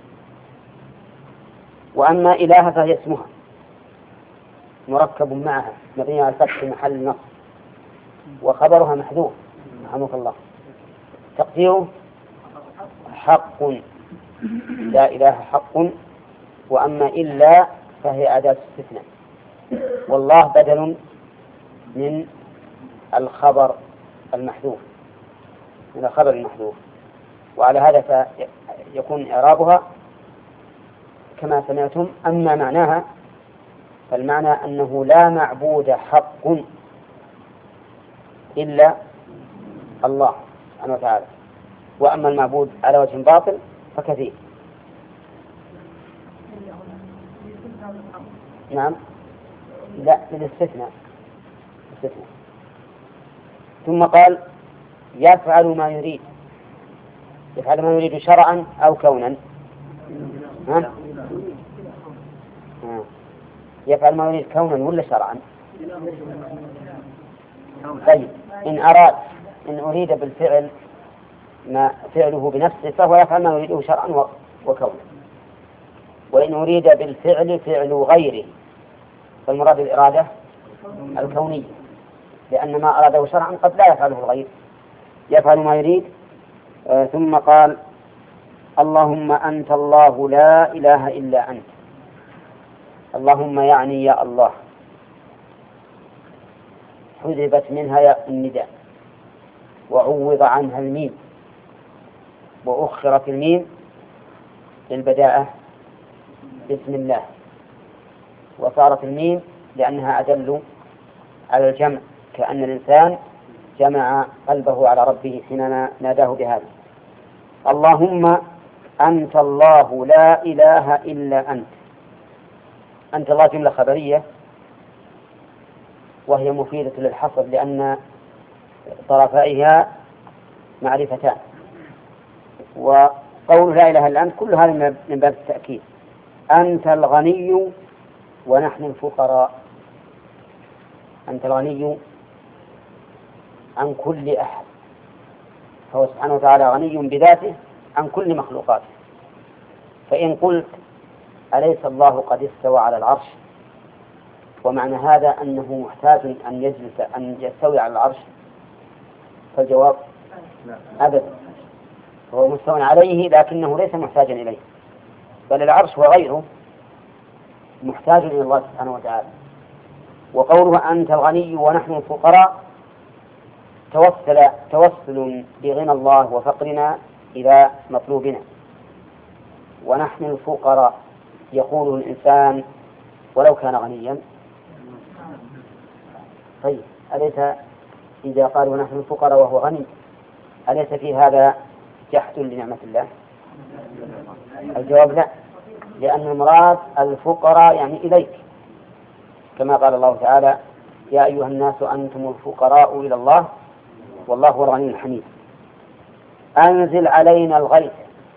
وأما إله فهي اسمها مركب معها مبني على الفتح في محل نصب، وخبرها محذوف رحمك الله تقديره حق، لا إله حق. وأما إلا فهي أداة استثناء، والله بدل من الخبر المحذوف من الخبر المحذوف، وعلى هذا يكون إعرابها كما سمعتم. أما معناها فالمعنى أنه لا معبود حق إلا الله سبحانه وتعالى، وأما المعبود على وجه باطل فكثير. نعم لا للاستثناء استثناء. ثم قال يفعل ما يريد. يفعل ما يريد شرعا أو كونا؟ ها؟ ها. يفعل ما يريد كونا ولا شرعا؟ طيب إن أراد إن أريد بالفعل ما فعله بنفسه فهو يفعل ما يريده شرعا وكونا، وإن أريد بالفعل فعل غيره فالمراد الإرادة الكونية، لأن ما أراده شرعا قد لا يفعله الغير. يفعل ما يريد. آه ثم قال اللهم أنت الله لا إله إلا أنت. اللهم يعني يا الله، حذفت منها ياء النداء وعوض عنها الميم، وأخرت الميم للبداءة بسم الله، وصارت الميم لأنها أدل على الجمع، كأن الإنسان جمع قلبه على ربه حينما ناداه بهذا. اللهم أنت الله لا إله إلا أنت. أنت الله جملة خبرية وهي مفيدة للحصر لأن طرفائها معرفتان، وقول لا إله إلا أنت كل هذا من باب التأكيد. أنت الغني ونحن الفقراء. أنت الغني عن كل أحد، فهو سبحانه وتعالى غني بذاته عن كل مخلوقاته. فإن قلت أليس الله قد استوى على العرش، ومعنى هذا أنه محتاج أن يجلس أن يستوي على العرش، فالجواب أبدا، هو مستوى عليه لكنه ليس محتاجا إليه، بل العرش وغيره محتاج إلى الله سبحانه وتعالى. وقوله أنت الغني ونحن الفقراء توصل توصل بغنى الله وفقرنا إلى مطلوبنا. ونحن الفقراء يقول الإنسان ولو كان غنيا. طيب أليس إذا قال ونحن الفقراء وهو غني أليس في هذا جحد لنعمة الله؟ الجواب لا، لأن المراد الفقراء يعني إليك، كما قال الله تعالى يا أيها الناس أنتم الفقراء إلى الله والله هو الغني الحميد. أنزل علينا الغيث.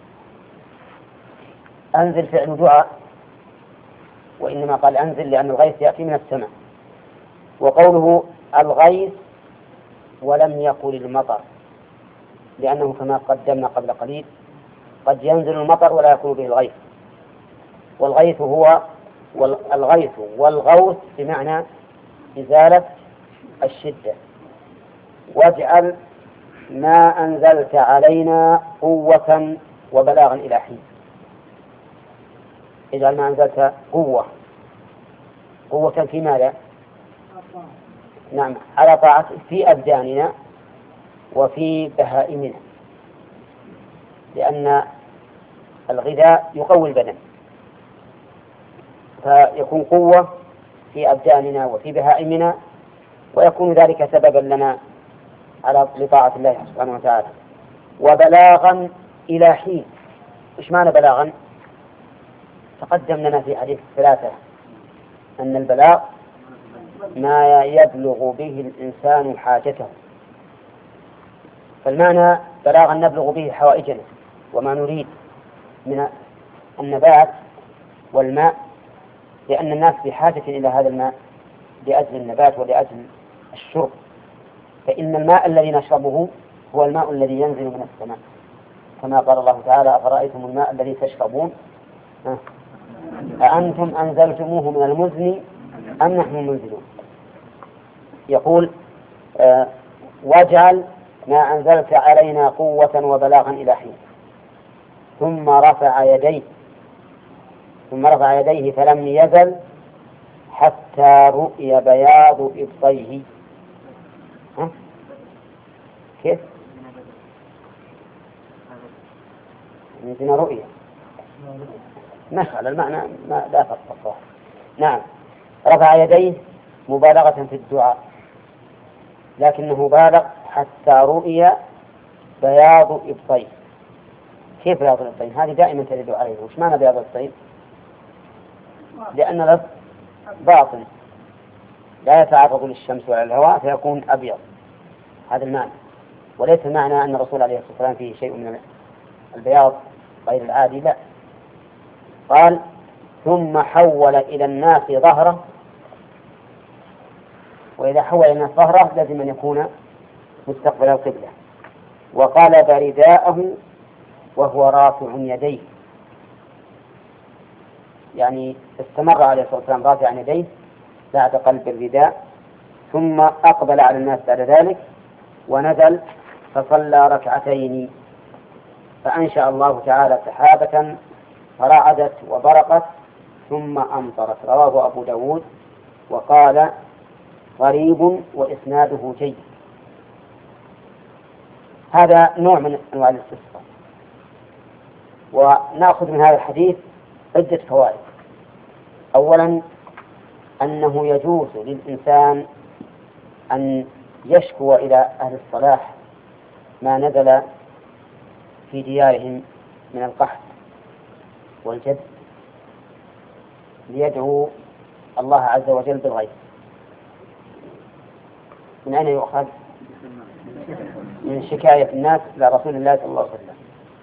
أنزل فعل دعاء، وإنما قال أنزل لأن الغيث يأتي من السماء. وقوله الغيث ولم يقل المطر، لأنه كما قدمنا قبل قليل قد ينزل المطر ولا يكون به الغيث. والغيث هو الغيث والغوث بمعنى إزالة الشدة. واجعل ما أنزلت علينا قوة وبلاغا إلى حين. اجعل ما أنزلت قوة، قوة في ماذا؟ نعم، على طاعة في أبداننا وفي بهائمنا، لأن الغذاء يقوي البدن، فيكون قوة في أبداننا وفي بهائمنا، ويكون ذلك سببا لنا على لطاعة الله سبحانه وتعالى. وبلاغا إلى حين. إيش معنى بلاغا؟ تقدم لنا في حديث الثلاثة أن البلاغ ما يبلغ به الإنسان حاجته، فالمعنى بلاغا نبلغ به حوائجنا وما نريد من النبات والماء، لأن الناس بحاجة إلى هذا الماء لأجل النبات ولأجل الشرب، فإن الماء الذي نشربه هو الماء الذي ينزل من السماء، كما قال الله تعالى: أفرأيتم الماء الذي تشربون أأنتم أنزلتموه من المزن أم نحن المنزلون. يقول: آه واجعل ما أنزلت علينا قوة وبلاغا إلى حين. ثم رفع يديه ثم رفع يديه فلم يزل حتى رؤي بياض إبطيه. ها؟ كيف؟ عندنا رؤية نفعل المعنى ما لا فرق. نعم، رفع يديه مبالغة في الدعاء، لكنه بالغ حتى رؤي بياض إبطيه. كيف بياض الإبطين؟ هذه دائما ترد علينا. وش معنى بياض الإبطين؟ لأن الإبط باطن لا يتعرض للشمس ولا الهواء فيكون أبيض، هذا المعنى، وليس المعنى أن الرسول عليه الصلاة والسلام فيه شيء من البياض غير العادي، لا. قال: ثم حول إلى الناس ظهره، وإذا حول إلى الناس ظهره لازم أن يكون مستقبل القبلة، وقلب رداءه وهو رافع يديه، يعني استمر عليه الصلاة والسلام رافعا يديه بعد قلب الرداء، ثم أقبل على الناس بعد ذلك ونزل فصلى ركعتين، فأنشأ الله تعالى سحابة فرعدت وبرقت ثم أمطرت. رواه أبو داود وقال: غريب وإسناده جيد. هذا نوع من أنواع الاستسقاء. ونأخذ من هذا الحديث عدة فوائد. أولا، أنه يجوز للإنسان أن يشكو إلى أهل الصلاح ما نزل في ديارهم من القحط والجد ليدعو الله عز وجل بالغيث. من أين يؤخذ؟ من شكاية الناس إلى رسول الله صلى الله عليه وسلم.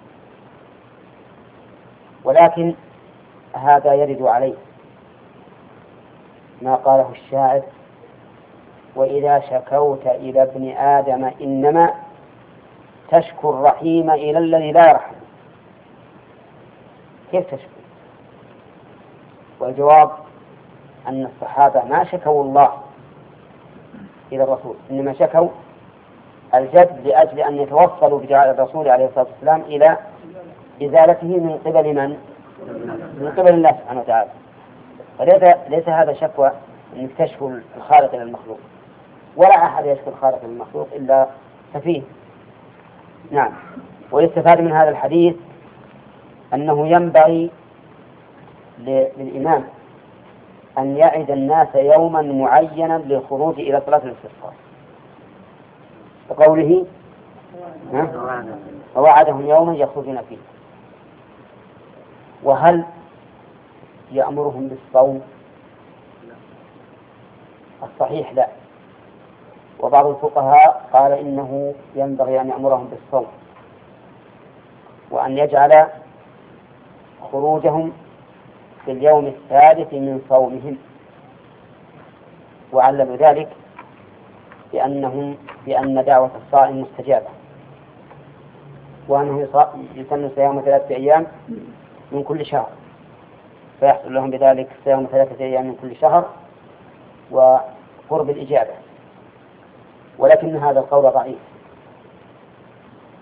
ولكن هذا يرد عليه ما قاله الشاعر: وإذا شكوت إلى ابن آدم إنما تشكو الرحيم إلى الذي لا يرحم. كيف تشكو؟ والجواب أن الصحابة ما شكوا الله إلى الرسول، إنما شكوا الجد لأجل أن يتوصلوا بدعاء الرسول عليه الصلاة والسلام إلى إزالته من قبل من؟ من قبل الله سبحانه وتعالى. فليس ليس هذا شكوى أن تشكو الخالق إلى المخلوق، ولا أحد يشكو الخالق إلى المخلوق إلا سفيه. نعم. ويستفاد من هذا الحديث أنه ينبغي للإمام أن يعد الناس يوما معينا للخروج إلى صلاة الاستسقاء، وقوله: ووعدهم يوما يخرجون فيه. وهل يأمرهم بالصوم؟ الصحيح لا. وبعض الفقهاء قال إنه ينبغي أن يأمرهم بالصوم، وأن يجعل خروجهم في اليوم الثالث من صومهم، وعلموا ذلك بأنهم بأن دعوة الصائم مستجابة، وأنه يسن صيام ثلاثة أيام من كل شهر، فيحصل لهم بذلك صيام ثلاثة أيام من كل شهر وقرب الإجابة. ولكن هذا القول ضعيف،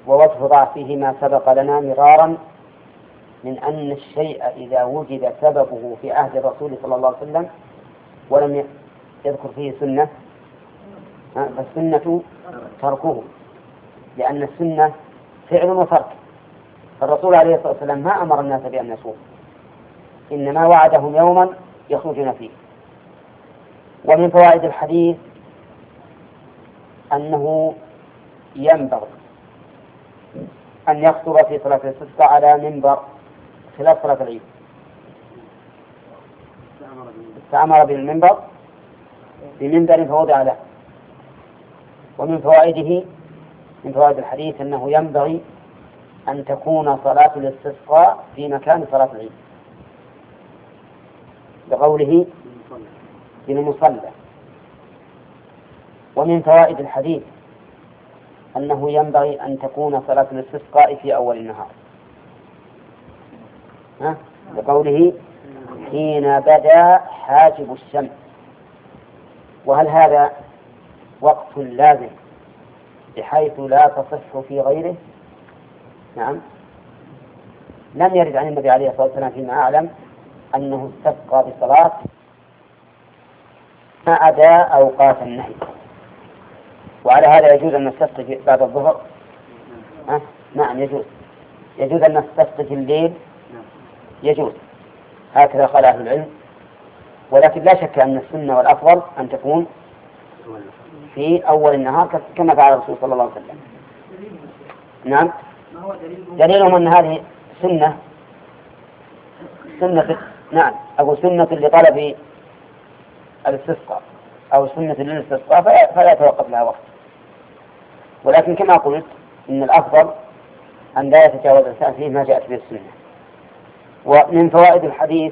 ووجه ضعفه ما سبق لنا مرارا من أن الشيء إذا وجد سببه في عهد الرسول صلى الله عليه وسلم ولم يذكر فيه سنة فالسنة تركه، لأن السنة فعل وترك. الرسول عليه الصلاة والسلام ما أمر الناس بأن يصوموا، إنما وعدهم يوما يخرجون فيه. ومن فوائد الحديث أنه ينبغي أن يخطب في صلاة الاستسقاء على منبر خلاف صلاة العيد. استعمر بالمنبر بمنبر فوضع له. ومن فوائده من فوائد الحديث أنه ينبغي أن تكون صلاة الاستسقاء في مكان صلاة العيد، بقوله بالمصلى. ومن فوائد الحديث أنه ينبغي أن تكون صلاة الاستسقاء في أول النهار، ها؟ بقوله حين بدا حاجب الشمس. وهل هذا وقت لازم بحيث لا تصح في غيره؟ نعم، لم يرد عن النبي عليه الصلاة والسلام فيما أعلم أنه استسقى بصلاة ما عدا أوقات النهي. وعلى هذا يجوز أن نستسقي بعد الظهر؟ أه؟ نعم يجوز، يجوز أن نستسقي في الليل، يجوز، هكذا قال أهل العلم. ولكن لا شك أن السنة والأفضل أن تكون في أول النهار كما فعل الرسول صلى الله عليه وسلم. نعم، دليلهم أن هذه سنة سنة نعم أو سنة لطلب الاستسقاء أو سنة للاستسقاء فلا يتوقف لها وقت. ولكن كما قلت إن الأفضل أن لا يتجاوز الإنسان فيه ما جاءت به السنة. ومن فوائد الحديث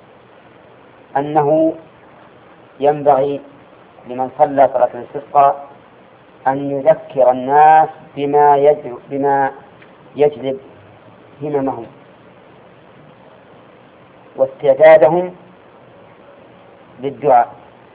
أنه ينبغي لمن صلى صلاة الاستسقاء أن يذكر الناس بما يجلب, بما يجلب هممهم واستعدادهم للدعاء.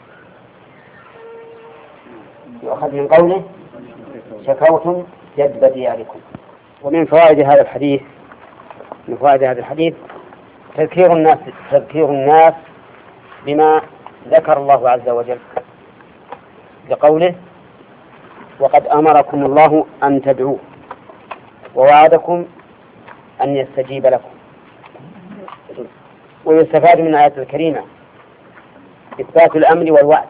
يؤخذ من قوله شكوتم جدب دياركم. ومن فوائد هذا الحديث من فوائد هذا الحديث تذكير الناس تذكير الناس بما ذكر الله عز وجل بقوله وقد أمركم الله أن تدعوه ووعدكم أن يستجيب لكم. ويستفاد من الآية الكريمة إثبات الأمر والوعد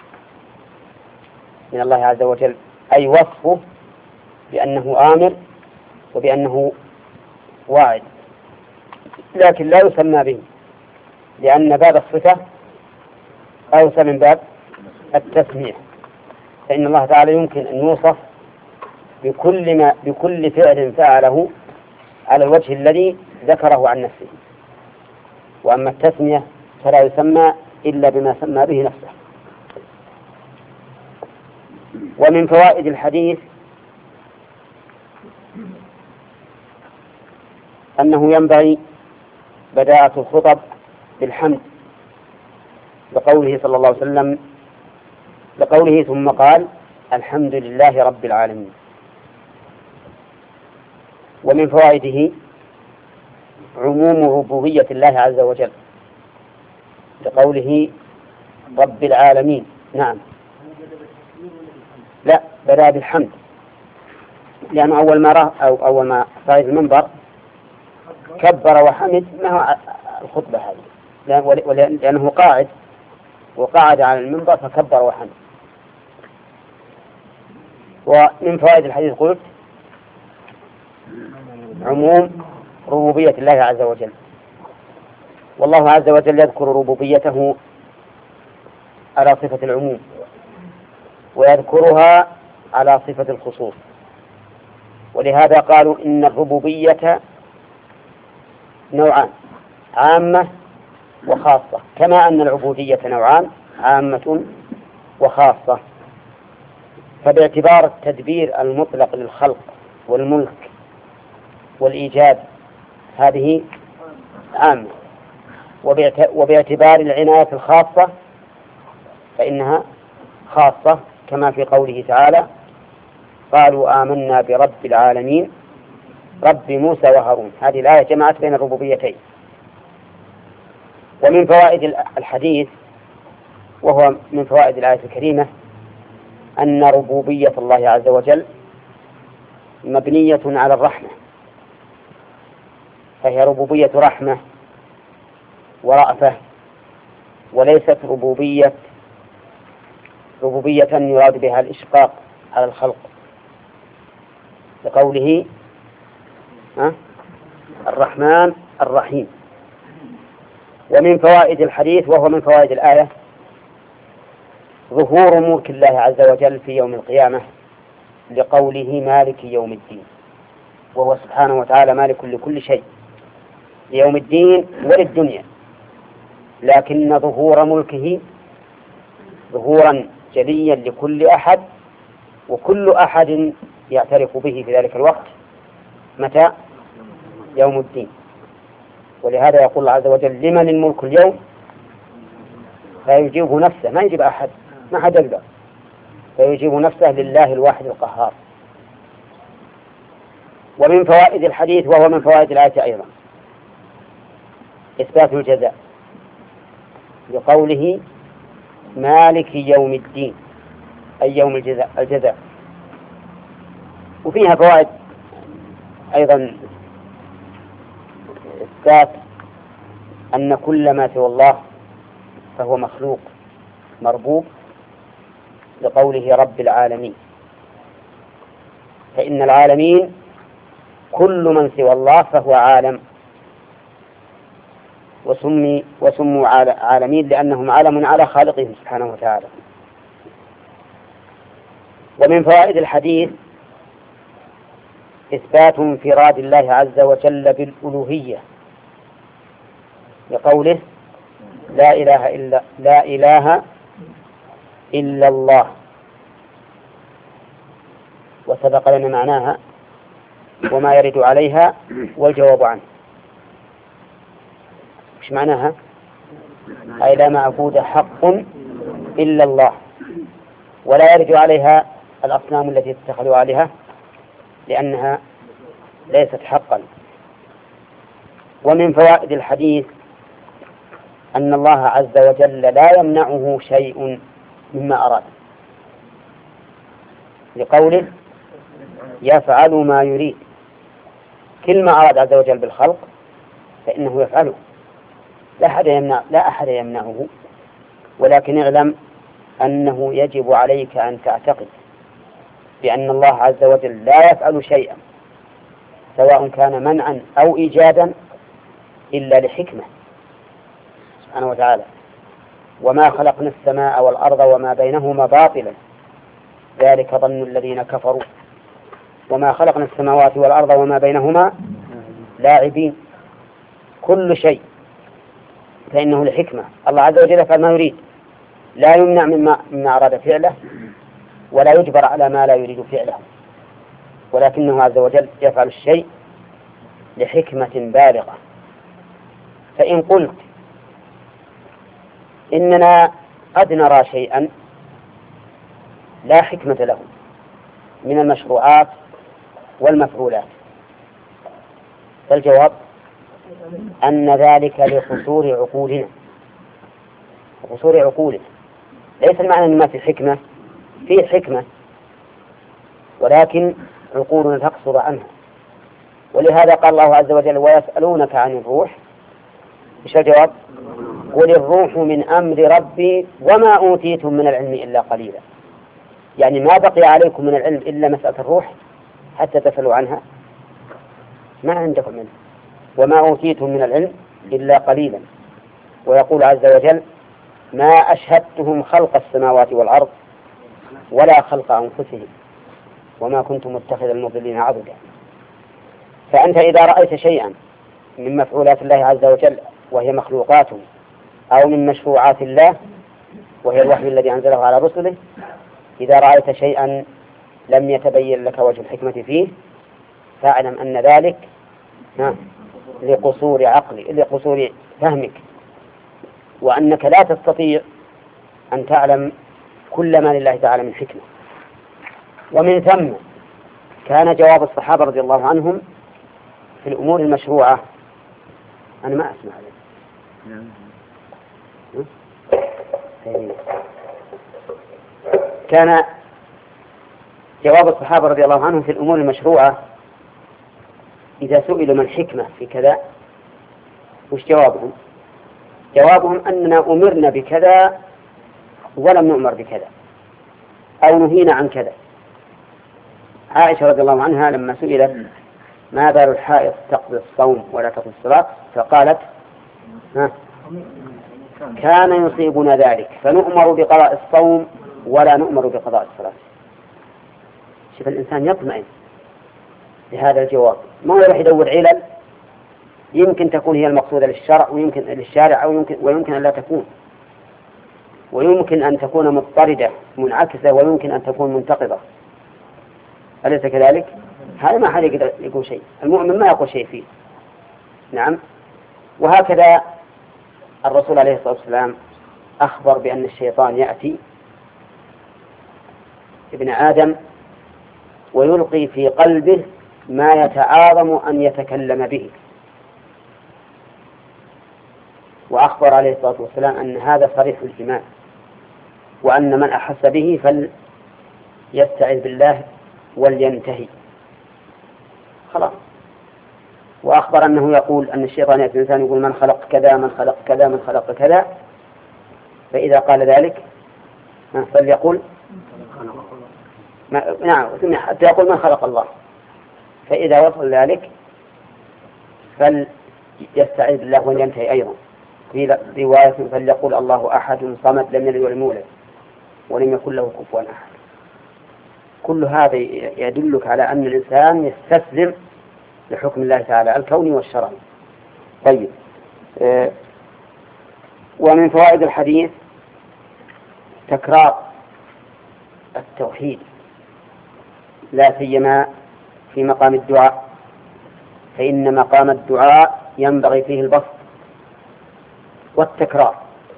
من الله عز وجل، أي وصفه بأنه آمر وبأنه واعد، لكن لا يسمى به لأن باب الصفة أوسع من باب التسمية. فإن الله تعالى يمكن أن يوصف بكل ما بكل فعل فعله على الوجه الذي ذكره عن نفسه، وأما التسمية فلا يسمى إلا بما سمى به نفسه. ومن فوائد الحديث أنه ينبغي بداءة الخطب بالحمد بقوله صلى الله عليه وسلم بقوله ثم قال الحمد لله رب العالمين. ومن فوائده عموم ربوبية الله عز وجل بقوله رب العالمين. نعم، لا بدأ بالحمد، لأنه أول ما رأى أو أول ما صعد المنبر كبر وحمد، ما هو الخطبة هذه، لأنه قاعد وقعد على المنبر فكبر وحمد. ومن فوائد الحديث قلت عموم ربوبية الله عز وجل، والله عز وجل يذكر ربوبيته على صفة العموم ويذكرها على صفة الخصوص، ولهذا قالوا إن الربوبية نوعان، عامة وخاصة، كما أن العبودية نوعان، عامة وخاصة. فباعتبار التدبير المطلق للخلق والملك والإيجاد هذه عامة، وباعتبار العناية الخاصة فإنها خاصة، كما في قوله تعالى قالوا آمنا برب العالمين رب موسى وهارون. هذه الآية جمعت بين الربوبيتين. ومن فوائد الحديث، وهو من فوائد الآية الكريمة، أن ربوبية الله عز وجل مبنية على الرحمة، فهي ربوبية رحمة ورأفة، وليست ربوبية ربوبية يراد بها الإشقاق على الخلق، لقوله الرحمن الرحيم. ومن فوائد الحديث، وهو من فوائد الآية، ظهور ملك الله عز وجل في يوم القيامة، لقوله مالك يوم الدين، وهو سبحانه وتعالى مالك لكل شيء ليوم الدين وللدنيا، لكن ظهور ملكه ظهورا جليا لكل أحد، وكل أحد يعترف به في ذلك الوقت متى؟ يوم الدين. ولهذا يقول الله عز وجل لمن الملك اليوم، فيجيب نفسه، ما يجيب أحد، ما حد يقدر، فيجيب نفسه لله الواحد القهار. ومن فوائد الحديث، وهو من فوائد الآية أيضا، إثبات الجزاء، لقوله مالك يوم الدين، أي يوم الجزاء, الجزاء. وفيها فوائد أيضا، إثبات أن كل ما سوى الله فهو مخلوق مربوب، لقوله رب العالمين، فإن العالمين كل من سوى الله فهو عالم، وسمي وسموا عالمين لأنهم عالم على خالقهم سبحانه وتعالى. ومن فوائد الحديث إثبات انفراد الله عز وجل بالألوهية، لقوله لا إله إلا لا إله إلا الله، وسبق لنا معناها وما يرد عليها والجواب عنه. مش معناها؟ أي لا معبود حق إلا الله، ولا يرد عليها الأصنام التي تتخذوا عليها لأنها ليست حقا. ومن فوائد الحديث أن الله عز وجل لا يمنعه شيء مما أراد، لقوله يفعل ما يريد، كل ما أراد عز وجل بالخلق فإنه يفعله، لا أحد يمنع لا أحد يمنعه. ولكن اعلم أنه يجب عليك أن تعتقد بأن الله عز وجل لا يفعل شيئا سواء كان منعا أو إيجادا إلا لحكمة سبحانه وتعالى. وما خلقنا السماء والأرض وما بينهما باطلا ذلك ظن الذين كفروا، وما خلقنا السماوات والأرض وما بينهما لاعبين. كل شيء فإنه لحكمة، الله عز وجل يفعل ما يريد، لا يمنع مما, مما أراد فعله، ولا يجبر على ما لا يريد فعله، ولكنه عز وجل يفعل الشيء لحكمة بالغة. فإن قلت إننا قد نرى شيئا لا حكمة له من المشروعات والمفعولات، فالجواب أن ذلك لقصور عقولنا قصور عقولنا ليس المعنى أن ما في حكمة، في حكمة، ولكن عقولنا تقصر عنها. ولهذا قال الله عز وجل ويسألونك عن الروح، إيش الجواب؟ قل الروح من أمر ربي وما أوتيتم من العلم إلا قليلا، يعني ما بقي عليكم من العلم إلا مسألة الروح حتى تسألوا عنها، ما عندكم منه، وما أوتيتم من العلم إلا قليلا. ويقول عز وجل ما أشهدتهم خلق السماوات والأرض ولا خلق أنفسهم وما كنت متخذ المضلين عضدا. فأنت إذا رأيت شيئا من مفعولات الله عز وجل وهي مخلوقاته، أو من مشروعات الله وهي الوحي الذي أنزله على رسله، إذا رأيت شيئا لم يتبين لك وجه الحكمة فيه فاعلم أن ذلك لقصور عقل لقصور فهمك، وأنك لا تستطيع أن تعلم كل ما لله تعالى من حكمة. ومن ثم كان جواب الصحابة رضي الله عنهم في الأمور المشروعة. أنا ما أسمع عليه. كان جواب الصحابة رضي الله عنهم في الأمور المشروعة إذا سئلوا من حكمة في كذا وش جوابهم؟ جوابهم أننا أمرنا بكذا ولم نؤمر بكذا، أو نهينا عن كذا. عائشة رضي الله عنها لما سئلت ما بال الحائض تقضي الصوم ولا تقضي الصلاة فقالت ها كان يصيبنا ذلك فنؤمر بقضاء الصوم ولا نؤمر بقضاء الصلاة. شوف الإنسان يطمئن لهذا الجواب، ما يروح يدور علل يمكن تكون هي المقصودة للشرع ويمكن للشارع أو يمكن ويمكن أن لا تكون، ويمكن أن تكون مضطردة منعكسة ويمكن أن تكون منتقضة. أليس كذلك؟ هذا ما حد يقدر يقول شيء، المؤمن ما يقول شيء فيه. نعم. وهكذا الرسول عليه الصلاة والسلام أخبر بأن الشيطان يأتي ابن آدم ويلقي في قلبه ما يتعاظم أن يتكلم به، وأخبر عليه الصلاة والسلام أن هذا صريح الإيمان، وأن من أحس به فليستعذ بالله ولينتهي خلاص. وأخبر أنه يقول أن الشيطان يأتي الإنسان يقول من خلق كذا من خلق كذا من خلق كذا، فإذا قال ذلك فليقول ما نعم حتى يقول من خلق الله، فإذا وصل ذلك فليستعذ بالله ولينتهي أيضا. في رواية فليقول الله أحد صمد لم يلد ولم يولد ولم يكن له كفوا أحد. كل هذا يدلك على أن الإنسان يستسلم لحكم الله تعالى الكوني والشرعي. طيب، آه ومن فوائد الحديث تكرار التوحيد لا سيما في مقام الدعاء، فإن مقام الدعاء ينبغي فيه البسط والتكرار.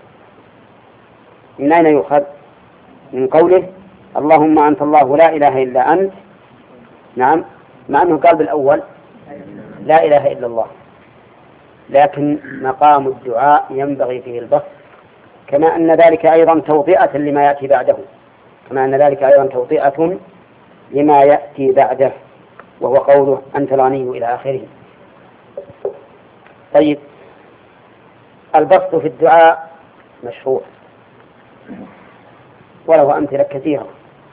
من أين يؤخذ؟ من قوله اللهم أنت الله لا إله إلا أنت. نعم، مع أنه قال بالأول لا إله إلا الله، لكن مقام الدعاء ينبغي فيه البسط، كما أن ذلك أيضا توطئة لما يأتي بعده، كما أن ذلك أيضا توطئة لما يأتي بعده، وهو قوله أنت الغني إلى آخره. طيب، البسط في الدعاء مشروع وله أمثلة كثيرة.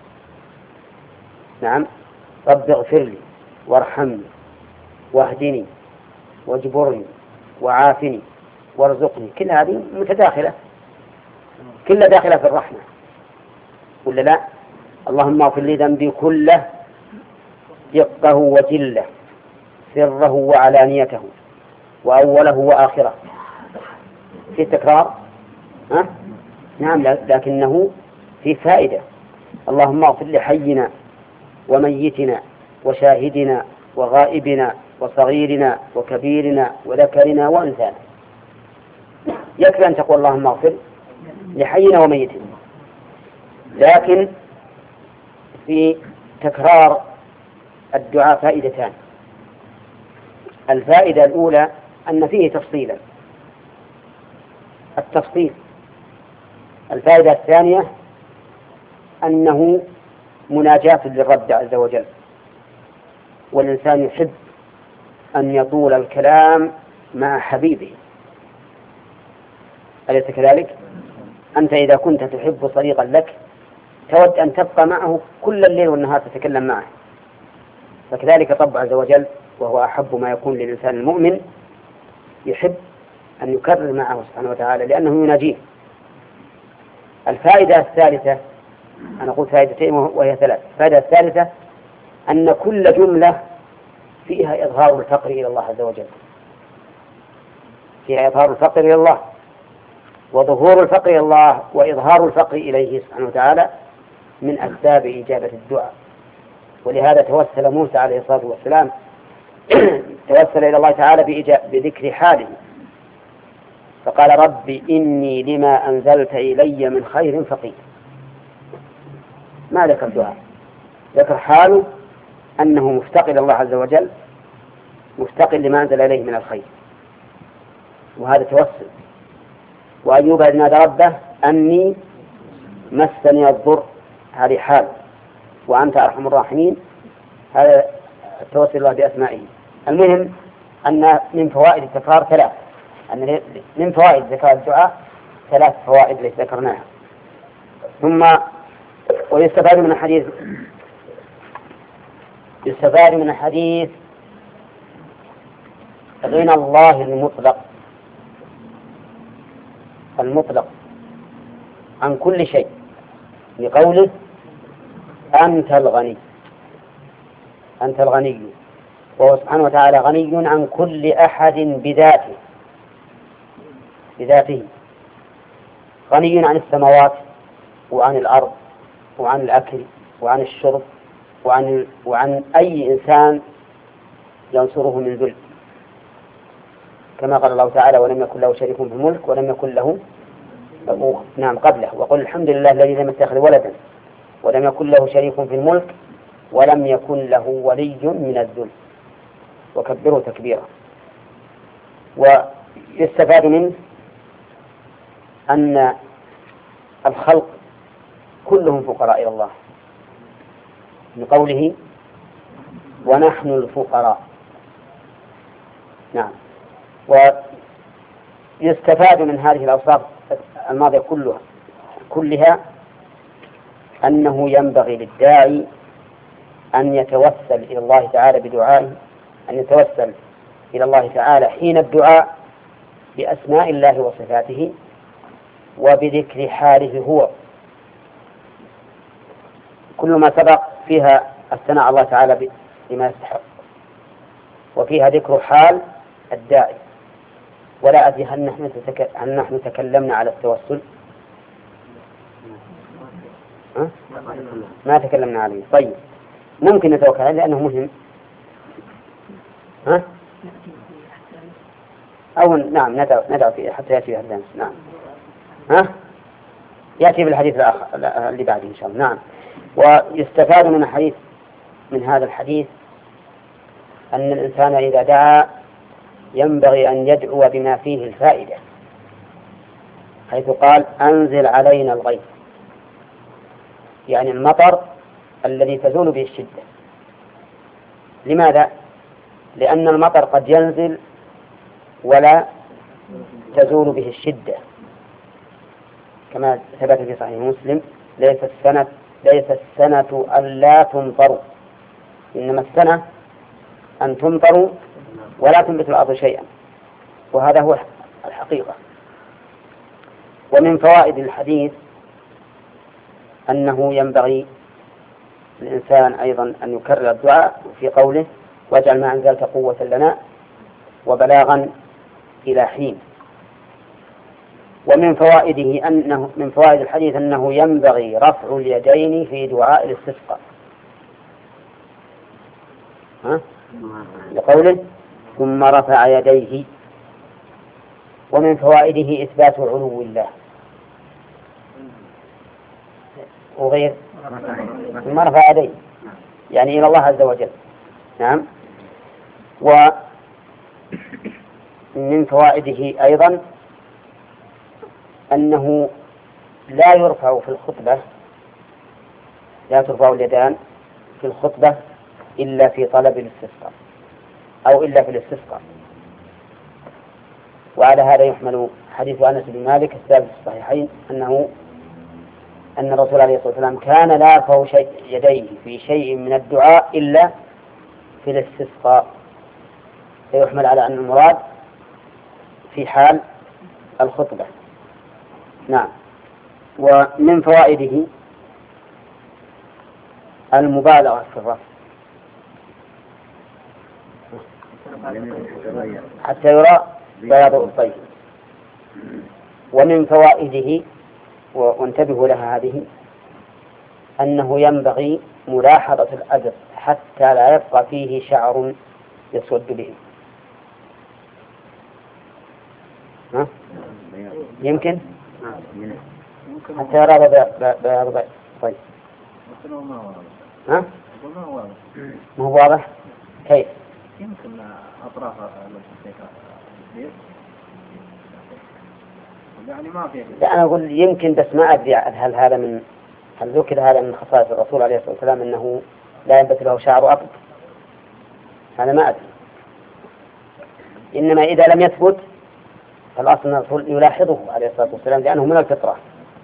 نعم، رب اغفر لي وارحمني واهدني واجبرني وعافني وارزقني، كل هذه متداخلة، كلها داخلة في الرحمة ولا لا؟ اللهم اغفر لي ذنبي كله دقه وجله سره وعلانيته وأوله وآخره. في تكرار؟ ها؟ نعم، لكنه في فائدة. اللهم اغفر لحينا وميتنا وشاهدنا وغائبنا وصغيرنا وكبيرنا وذكرنا وأنثانا. يكفي أن تقول اللهم اغفر لحينا وميتنا، لكن في تكرار الدعاء فائدتان. الفائدة الأولى أن فيه تفصيلا، التفصيل. الفائدة الثانية أنه مناجاة للرب عز وجل، والإنسان يحب أن يطول الكلام مع حبيبه، أليس كذلك؟ أنت إذا كنت تحب صديقا لك تود أن تبقى معه كل الليل والنهار تتكلم معه، فكذلك رب عز وجل وهو أحب ما يكون للإنسان المؤمن يحب أن يكرر معه سبحانه وتعالى لأنه يناجيه. الفائدة الثالثة، أنا قلت فائدتين وهي ثلاث. الفائدة الثالثة أن كل جملة فيها إظهار الفقر إلى الله عز وجل، فيها إظهار الفقر إلى الله، وظهور الفقر إلى الله وإظهار الفقر إليه سبحانه وتعالى من أسباب إجابة الدعاء. ولهذا توسل موسى عليه الصلاة والسلام توسل إلى الله تعالى بذكر حاله، فقال رب إني لما أنزلت إلي من خير فقير. ما ذكر دعاء، ذكر حاله أنه مفتقر الله عز وجل، مفتقر لما أنزل إليه من الخير، وهذا توسل. وأيوب إذ نادى ربه أني مسني الضر، هذه حال، وأنت أرحم الراحمين، هذا توسل الله بأسمائه. المهم أن من فوائد التكرار ثلاث، أن من فوائد ذكر الدعاء ثلاث فوائد التي ذكرناها. ثم ويستفاد من الحديث يستفاد من الحديث غنى الله المطلق المطلق عن كل شيء، لقوله أنت الغني أنت الغني، وهو سبحانه وتعالى غني عن كل أحد بذاته بذاته غني عن السماوات وعن الأرض وعن الأكل وعن الشرب وعن, وعن أي إنسان ينصره من ذل، كما قال الله تعالى ولم يكن له شريك في الملك ولم يكن له نعم قبله وقل الحمد لله الذي لم يتخذ ولدا ولم يكن له شريك في الملك ولم يكن له ولي من الذل وكبره تكبيرا. ويستفاد منه أن الخلق كلهم فقراء إلى الله، من قوله ونحن الفقراء. نعم. ويستفاد من هذه الأوصاف الماضية كلها كلها أنه ينبغي للداعي أن يتوسل إلى الله تعالى بدعائه، أن يتوسل إلى الله تعالى حين الدعاء بأسماء الله وصفاته وبذكر حاله هو، كل ما سبق فيها الثناء الله تعالى بما يستحق، وفيها ذكر حال الداعي. ولا أدري هل نحن, تتك... هل نحن تكلمنا على التوسل؟ أه؟ ما تكلمنا عليه. طيب ممكن نتوكل عليه لأنه مهم. ها؟ أو نعم ندعو فيه حتى يأتي الدرس. نعم. ها؟ يأتي بالحديث الآخر اللي بعده إن شاء الله. نعم. ويستفاد من الحديث من هذا الحديث أن الإنسان إذا دعا ينبغي أن يدعو بما فيه الفائدة، حيث قال أنزل علينا الغيث، يعني المطر الذي تزول به الشدة. لماذا؟ لأن المطر قد ينزل ولا تزول به الشدة، كما ثبت في صحيح مسلم ليس السنة ليس السنة ألا تمطروا، إنما السنة أن تمطروا ولا تنبت الأرض شيئا، وهذا هو الحقيقة. ومن فوائد الحديث أنه ينبغي الإنسان أيضا أن يكرر الدعاء في قوله واجعل ما أنزلت قوة لنا وبلاغا إلى حين. ومن فوائده أنه من فوائد الحديث أنه ينبغي رفع اليدين في دعاء الاستسقاء، ها؟ لقوله ثم رفع يديه. ومن فوائده إثبات علو الله وغير ثم رفع يديه يعني إلى الله عز وجل. نعم. ومن فوائده أيضا أنه لا يرفع في الخطبة لا ترفع اليدان في الخطبة إلا في طلب الاستسقاء أو إلا في الاستسقاء. وعلى هذا يحمل حديث أنس بن مالك الثابت في الصحيحين أنه أن الرسول عليه الصلاة والسلام كان لا يرفع شيء يديه في شيء من الدعاء إلا في الاستسقاء، فيحمل على أن المراد في حال الخطبة. نعم. ومن فوائده المبالغة في الرفع حتى يرى بياض الطيب. ومن فوائده وانتبهوا لها هذه أنه ينبغي ملاحظة الأجر حتى لا يبقى فيه شعر يسود به. ها؟ يمكن حتى يرى بياض طيب. ها؟ ما هو واضح؟ كيف؟ يمكن أطراف يعني ما في. لا أنا أقول يمكن، بس ما أدري هل هذا من هل ذكر هذا من خصائص الرسول عليه الصلاة والسلام أنه لا ينبت له شعر أبد، هذا ما أدري. إنما إذا لم يثبت فالأصل أن الرسول يلاحظه عليه الصلاة والسلام لأنه من الفطرة.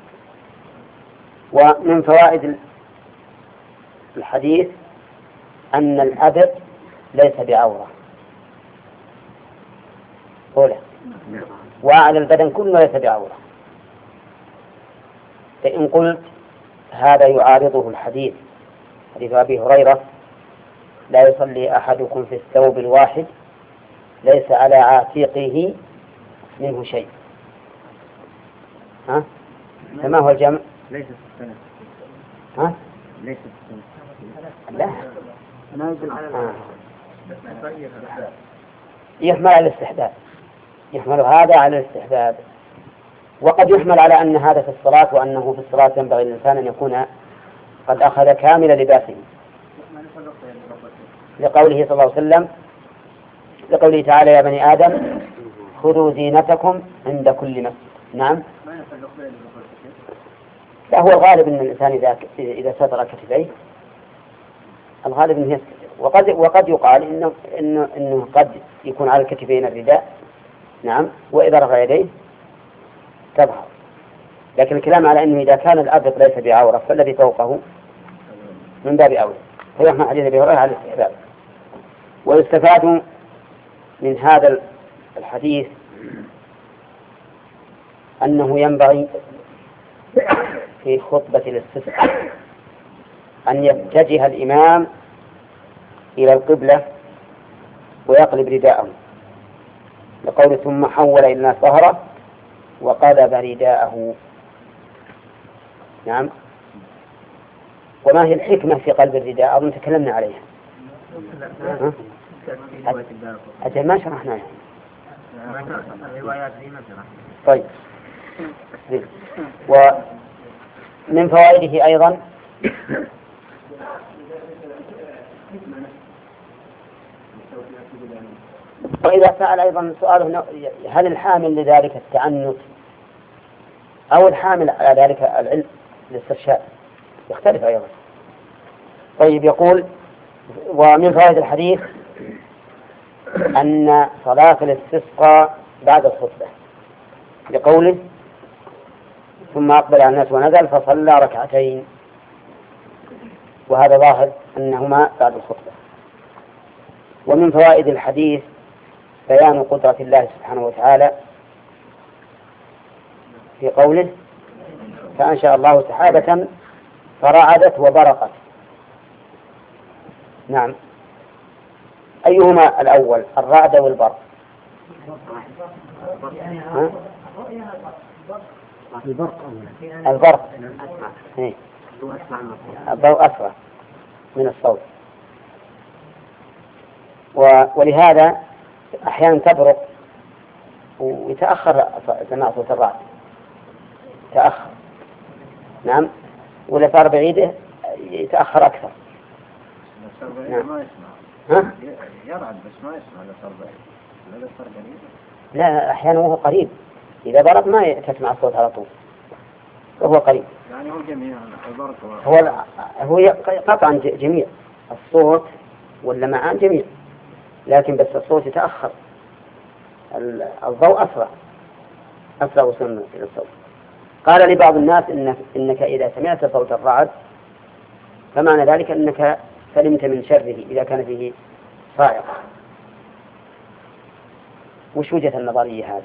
ومن فوائد الحديث أن الأبط ليس بعورة أولى، وعلى البدن كله ليس بعورة. فإن قلت هذا يعارضه الحديث حديث أبي هريرة لا يصلي أحدكم في الثوب الواحد ليس على عاتقه منه شيء، ها؟ فما هو الجمع؟ ليس في السنة. ها؟ ليس في السنة. لا ما يدل على آه. يحمل على الاستحباب، يحمل هذا على الاستحباب، وقد يحمل على أن هذا في الصلاة، وأنه في الصلاة ينبغي للإنسان أن يكون قد أخذ كامل لباسه، لقوله صلى الله عليه وسلم لقوله تعالى يا بني آدم خذوا زينتكم عند كل مسجد. نعم. لا هو الغالب أن الإنسان إذا إذا ستر كتفيه الغالب أنه يستر، وقد وقد يقال إنه إنه إنه قد يكون على الكتفين الرداء، نعم، وإذا رفع يديه تظهر، لكن الكلام على أنه إذا كان الأبط ليس بعورة فالذي فوقه من باب أولى، فيحمل حديث أبي هريرة على الاستحباب. ويستفاد من هذا الحديث أنه ينبغي في خطبة الاستسقاء أن يتجه الإمام إلى القبلة ويقلب رداءه، لقول ثم حول إلى الناس ظهره وقلب رداءه. نعم. وما هي الحكمة في قلب الرداء؟ أظن تكلمنا عليها. أجل ما شرحناها. طيب. ومن فوائده أيضا وإذا سأل أيضا سؤاله هل الحامل لذلك التعنت أو الحامل على ذلك العلم الاسترشاد يختلف أيضا. طيب يقول ومن فوائد الحديث أن صلاة الاستسقاء بعد الخطبة، لقوله ثم أقبل على الناس ونزل فصلى ركعتين، وهذا ظاهر أنهما بعد الخطبة. ومن فوائد الحديث بيان قدرة الله سبحانه وتعالى في قوله فأنشأ الله سحابة فرعدت وبرقت. نعم. أيهما الأول الرعد والبرق؟ البرق البرق الضوء أسرع من الصوت، ولهذا أحيانا تبرق ويتأخر سماع صوت الرعد، تأخر. نعم. ولا صار بعيده يتأخر أكثر. نعم. ها؟ يرعد بس ما يسمع إذا صار بعيد. إذا صار قريب. لا أحيانا وهو قريب، إذا برق ما تسمع الصوت على طول وهو قريب. يعني هو جميع البرق هو هو قطعا جميع الصوت واللمعان جميع، لكن بس الصوت يتأخر، الضوء أسرع أسرع وصلنا إلى الصوت. قال لبعض الناس إنك, إنك إذا سمعت صوت الرعد فمعنى ذلك أنك سلمت من شره إذا كان فيه صاعقة. وش وجهة النظرية هذا؟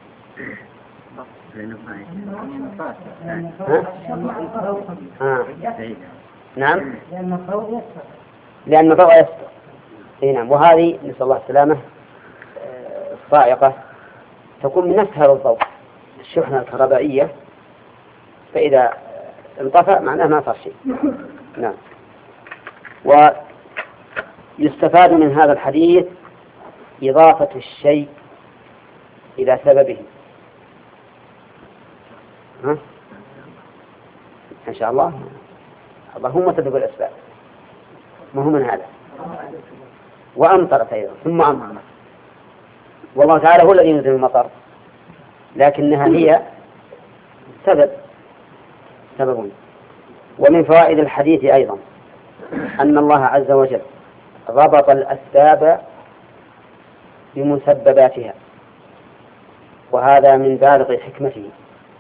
ها؟ نعم. لأن الضوء يسطع. نعم. وهذه نسأل الله السلامة الصاعقة تكون من نفس هذا الضوء، الشحنة الكهربائية، فإذا انطفأ معناه ما صار شيء. نعم. ويستفاد من هذا الحديث إضافة الشيء إلى سببه. ها؟ إن شاء الله اللهم تدب الأسباب. ما هو من هذا، وأمطرت أيضا ثم أمطرت. والله تعالى هو الذي ينزل المطر، لكنها هي سبب سبب. ومن فوائد الحديث أيضا أن الله عز وجل ربط الأسباب بمسبباتها، وهذا من بالغ حكمته،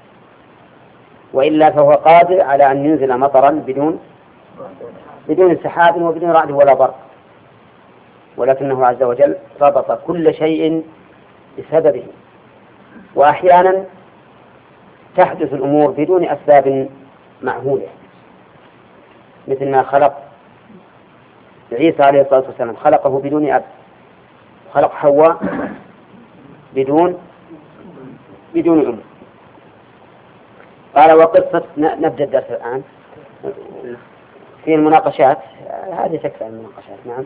وإلا فهو قادر على أن ينزل مطرا بدون بدون سحاب وبدون رعد ولا برق، ولكنه عز وجل ربط كل شيء بسببه. وأحيانا تحدث الأمور بدون أسباب معهولة، مثل ما خلق عيسى عليه الصلاة والسلام، خلقه بدون أب، خلق حواء بدون بدون أم. قال وقصة، نبدأ الدرس الآن في المناقشات، هذه تكفي المناقشات. نعم،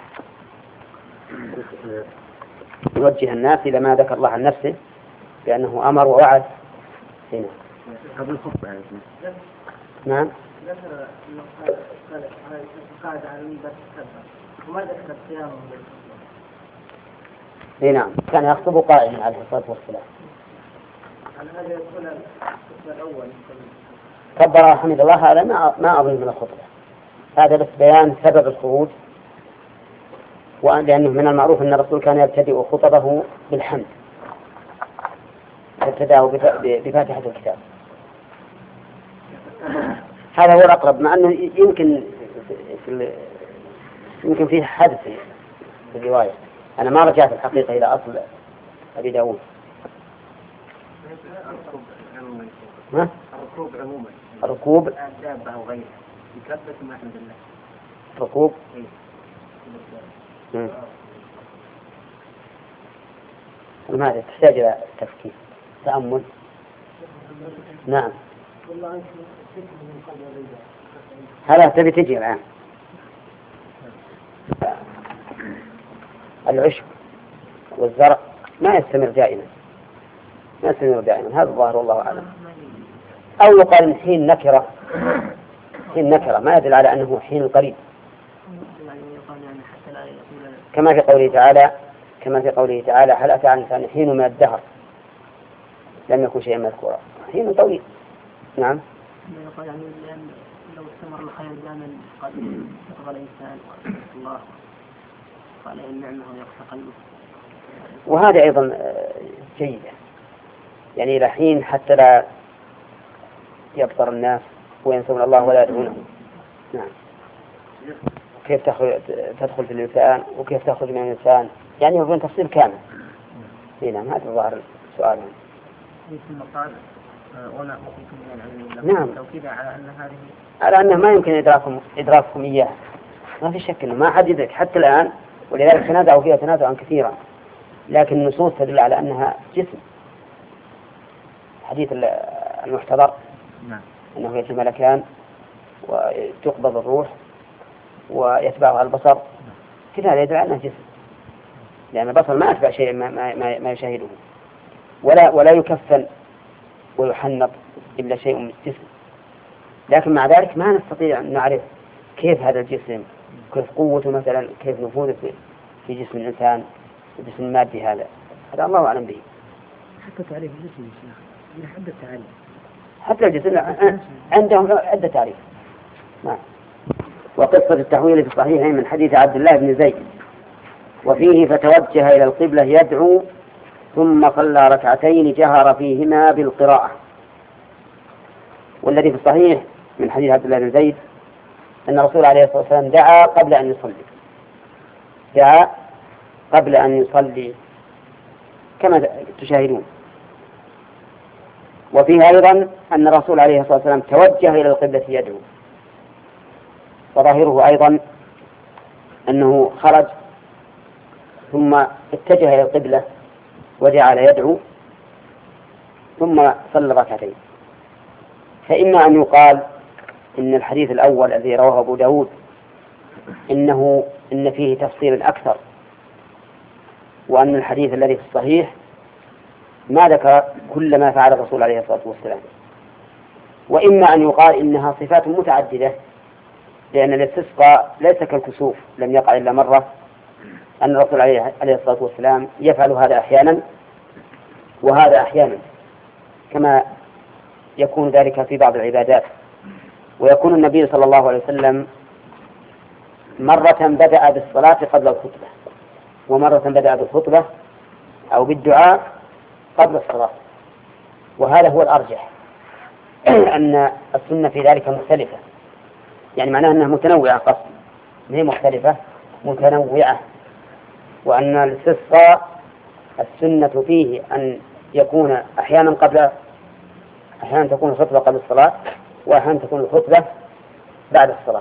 يوجه الناس إلى ما ذكر الله عن نفسه بأنه أمر ووعد هنا قبل الخطبة. نعم. ذكر أنه قاعد على المنبر وما ذكر الصيام. اي نعم، كان يخطب قائما عليه الصلاة والسلام. على هذا يقول الخطبة الأول كبر الحمد الله، هذا ما ما أظن من الخطبة، هذا بس بيان سبب الخروج، لأنه من المعروف أن الرسول كان يبتدئ خطبه بالحمد، ابتدأه بفاتحة الكتاب. هذا هو الأقرب، مع أنه يمكن في يمكن فيه حدث في الرواية. أنا ما رجعت الحقيقة إلى أصل أبي داود. ها؟ الركوب عموما. الركوب. دابة أو غيرها. يكبس ما الحمد لله. ركوب. لماذا تحتاج إلى تفكير تأمل؟ نعم. هلا تبي تجي الآن. العشب والزرع ما يستمر دائما، ما يستمر دائما، هذا الظاهر والله أعلم. أو يقال حين نكرة، حين نكرة ما يدل على أنه حين قريب، كما في قوله تعالى كما في قوله تعالى هل أتى على الإنسان حين من الدهر لم يكن شيئا مذكورا، حين طويل. نعم. يقال يعني لأن لو استمر الخير دائما قد يطغى الإنسان الله قال النعمة ويقسى قلبه. وهذا أيضا جيدة، يعني إلى حين حتى لا يبصر الناس وينسون الله ولا يدعونه. نعم. كيف تدخل في الإنسان وكيف تخرج من الإنسان، يعني يبين تفصيل كامل. نعم، هذا ظاهر السؤال. نعم، توكيدا على أن هذه على أنه ما يمكن إدراكهم إدراكهم إياه، ما في شك أنه ما حد يدرك حتى الآن، ولذلك تنازعوا فيها تنازعا كثيرا، لكن النصوص تدل على أنها جسم. حديث المحتضر أنه يأتي ملكان وتقبض الروح ويتبعها البصر، كذا هذا يدل على أنه جسم، لأن البصر ما أتبع شيء ما, ما, ما يشاهده، ولا ولا يكفن ويحنط إلا شيء من الجسم. لكن مع ذلك ما نستطيع أن نعرف كيف هذا الجسم، كيف قوته مثلا، كيف نفوذه في جسم الإنسان، الجسم المادي هذا هذا الله أعلم به. حتى تعريف الجسم يا شيخ من حد التعريف، حتى الجسم عندهم عدة تعريف. نعم. وقصة التحويل في الصحيحين من حديث عبد الله بن زيد وفيه فتوجه إلى القبلة يدعو ثم صلى ركعتين جهر فيهما بالقراءة. والذي في الصحيح من حديث عبد الله بن زيد أن الرسول عليه الصلاة والسلام دعا قبل أن يصلي، دعا قبل أن يصلي كما تشاهدون. وفيه أيضا أن الرسول عليه الصلاة والسلام توجه إلى القبلة يدعو، وظاهره أيضا أنه خرج ثم اتجه إلى القبلة وجعل يدعو ثم صلى ركعتين. فإما أن يقال إن الحديث الأول الذي رواه أبو داود إنه إن فيه تفصيل أكثر، وأن الحديث الذي في الصحيح ما ذكر كل ما فعل الرسول عليه الصلاة والسلام. وإما أن يقال إنها صفات متعددة لأن الاستسقاء ليس كالكسوف، لم يقع إلا مرة، أن الرسول عليه الصلاة والسلام يفعل هذا أحيانا وهذا أحيانا، كما يكون ذلك في بعض العبادات. ويكون النبي صلى الله عليه وسلم مرة بدأ بالصلاة قبل الخطبة، ومرة بدأ بالخطبة أو بالدعاء قبل الصلاة، وهذا هو الأرجح أن السنة في ذلك مختلفة، يعني معناها أنها متنوعة، قصد هي مختلفة متنوعة، وأن الاستسقاء السنة فيه أن يكون أحيانا قبل أحيانا تكون الخطبة قبل الصلاة، وأحيانا تكون الخطبة بعد الصلاة.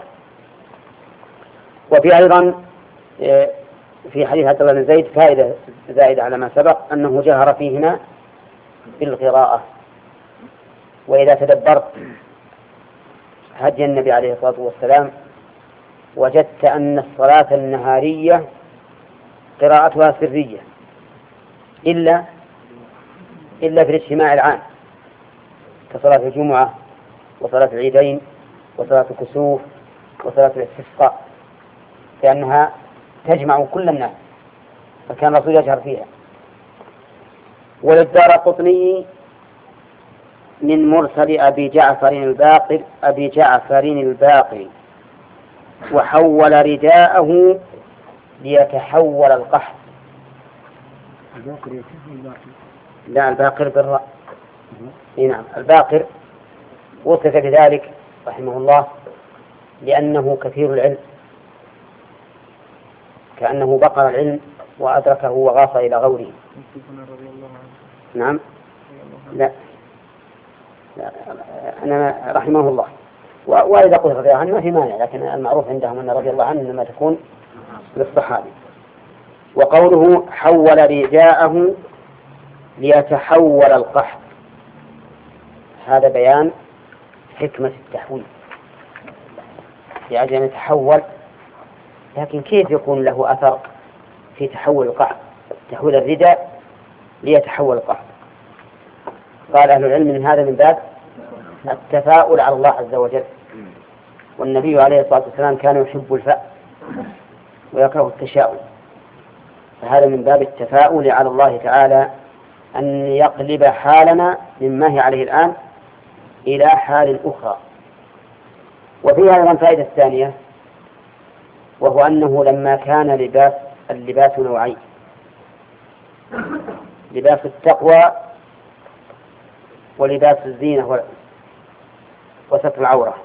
وفي أيضا في حديث عبد الله بن زيد فائدة زائدة على ما سبق، أنه جهر فيهما بالقراءة. وإذا تدبرت هدي النبي عليه الصلاة والسلام وجدت أن الصلاة النهارية قراءتها سرية إلا إلا في الاجتماع العام كصلاة الجمعة وصلاة العيدين وصلاة الكسوف وصلاة الاستسقاء، لأنها تجمع كل الناس، فكان الرسول يجهر فيها. وللدارقطني من مرسل أبي جعفر الباقر أبي جعفر الباقر وحول رداءه ليتحول القحط. لا، الباقر بالراء. نعم، الباقر وصف بذلك رحمه الله لأنه كثير العلم، كأنه بقر العلم وأدركه وغاص إلى غوره. نعم، لا لا أنا رحمه الله، وإذا قلت رضي الله عنه في مانع، لكن المعروف عندهم أن رضي الله عنه إنما تكون للصحابي. وقوله حول رداءه ليتحول القحط، هذا بيان حكمة التحويل، لأجل أن يتحول، لكن كيف يكون له أثر في تحول القحط؟ تحويل الرداء ليتحول القحط. قال أهل العلم من هذا من باب التفاؤل على الله عز وجل، والنبي عليه الصلاة والسلام كان يحب الفأل ويكره التشاؤم، فهذا من باب التفاؤل على الله تعالى أن يقلب حالنا مما هي عليه الآن إلى حال أخرى. وفيها أيضا فائدة ثانية، وهو أنه لما كان لباس اللباس نوعين، لباس التقوى ولباس الزينة وستر العورة،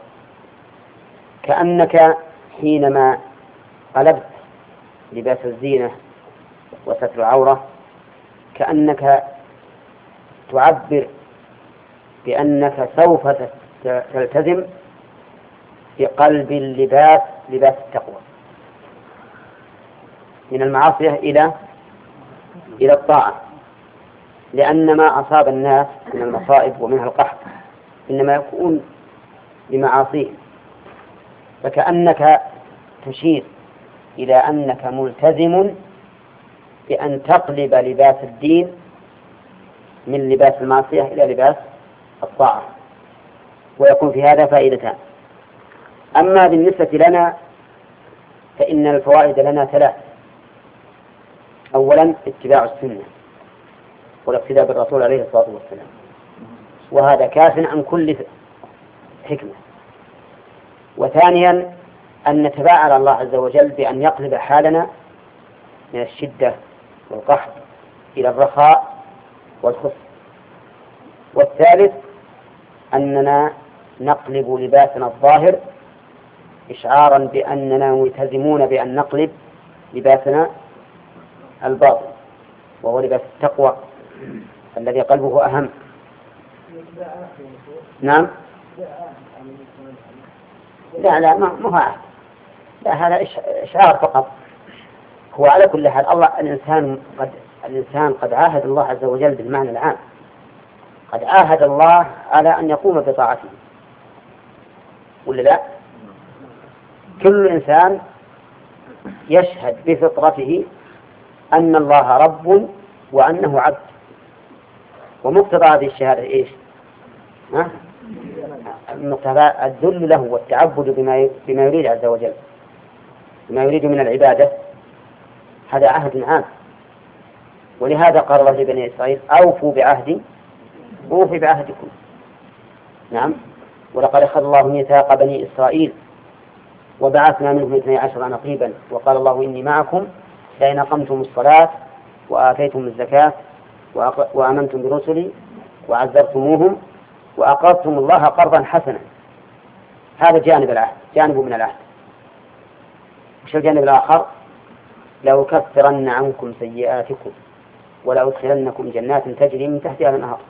كأنك حينما قلبت لباس الزينة وستر العورة كأنك تعبر بأنك سوف تلتزم بقلب اللباس لباس التقوى من المعاصية إلى إلى الطاعة، لأن ما أصاب الناس من المصائب ومنها القحط إنما يكون بمعاصيهم، فكأنك تشير إلى أنك ملتزم بأن تقلب لباس الدين من لباس المعصية إلى لباس الطاعة، ويكون في هذا فائدتان. أما بالنسبة لنا فإن الفوائد لنا ثلاث: أولا اتباع السنة والاقتداء بالرسول عليه الصلاة والسلام، وهذا كاف عن كل حكمة. وثانيا أن نتباعد الله عز وجل بأن يقلب حالنا من الشدة والقحط إلى الرخاء والخصب. والثالث أننا نقلب لباسنا الظاهر إشعارا بأننا ملتزمون بأن نقلب لباسنا الباطن، وهو لباس التقوى الذي قلبه أهم. نعم، لا لا ما هو عهد، لا هذا إشعار فقط. هو على كل حال الله الإنسان قد الإنسان قد عاهد الله عز وجل بالمعنى العام، قد عاهد الله على أن يقوم بطاعته، ولا لا؟ كل إنسان يشهد بفطرته أن الله رب وأنه عبد، ومقتضى هذه الشهادة إيش؟ ها؟ المقتضى الذل له والتعبد بما بما يريد عز وجل، بما يريد من العبادة، هذا عهد عام. ولهذا قال الله لبني إسرائيل أوفوا بعهدي أوفي بعهدكم. نعم. ولقد أخذ الله ميثاق بني إسرائيل وبعثنا منهم اثني عشر نقيبا وقال الله إني معكم لئن أقمتم الصلاة وآتيتم الزكاة وآمنتم برسلي وعزرتموهم وأقرضتم الله قرضا حسنا. هذا جانب العهد، جانب من العهد. وش الجانب الآخر؟ لو كفرن عنكم سيئاتكم ولأدخلنكم جنات تجري من تحتها الأنهار.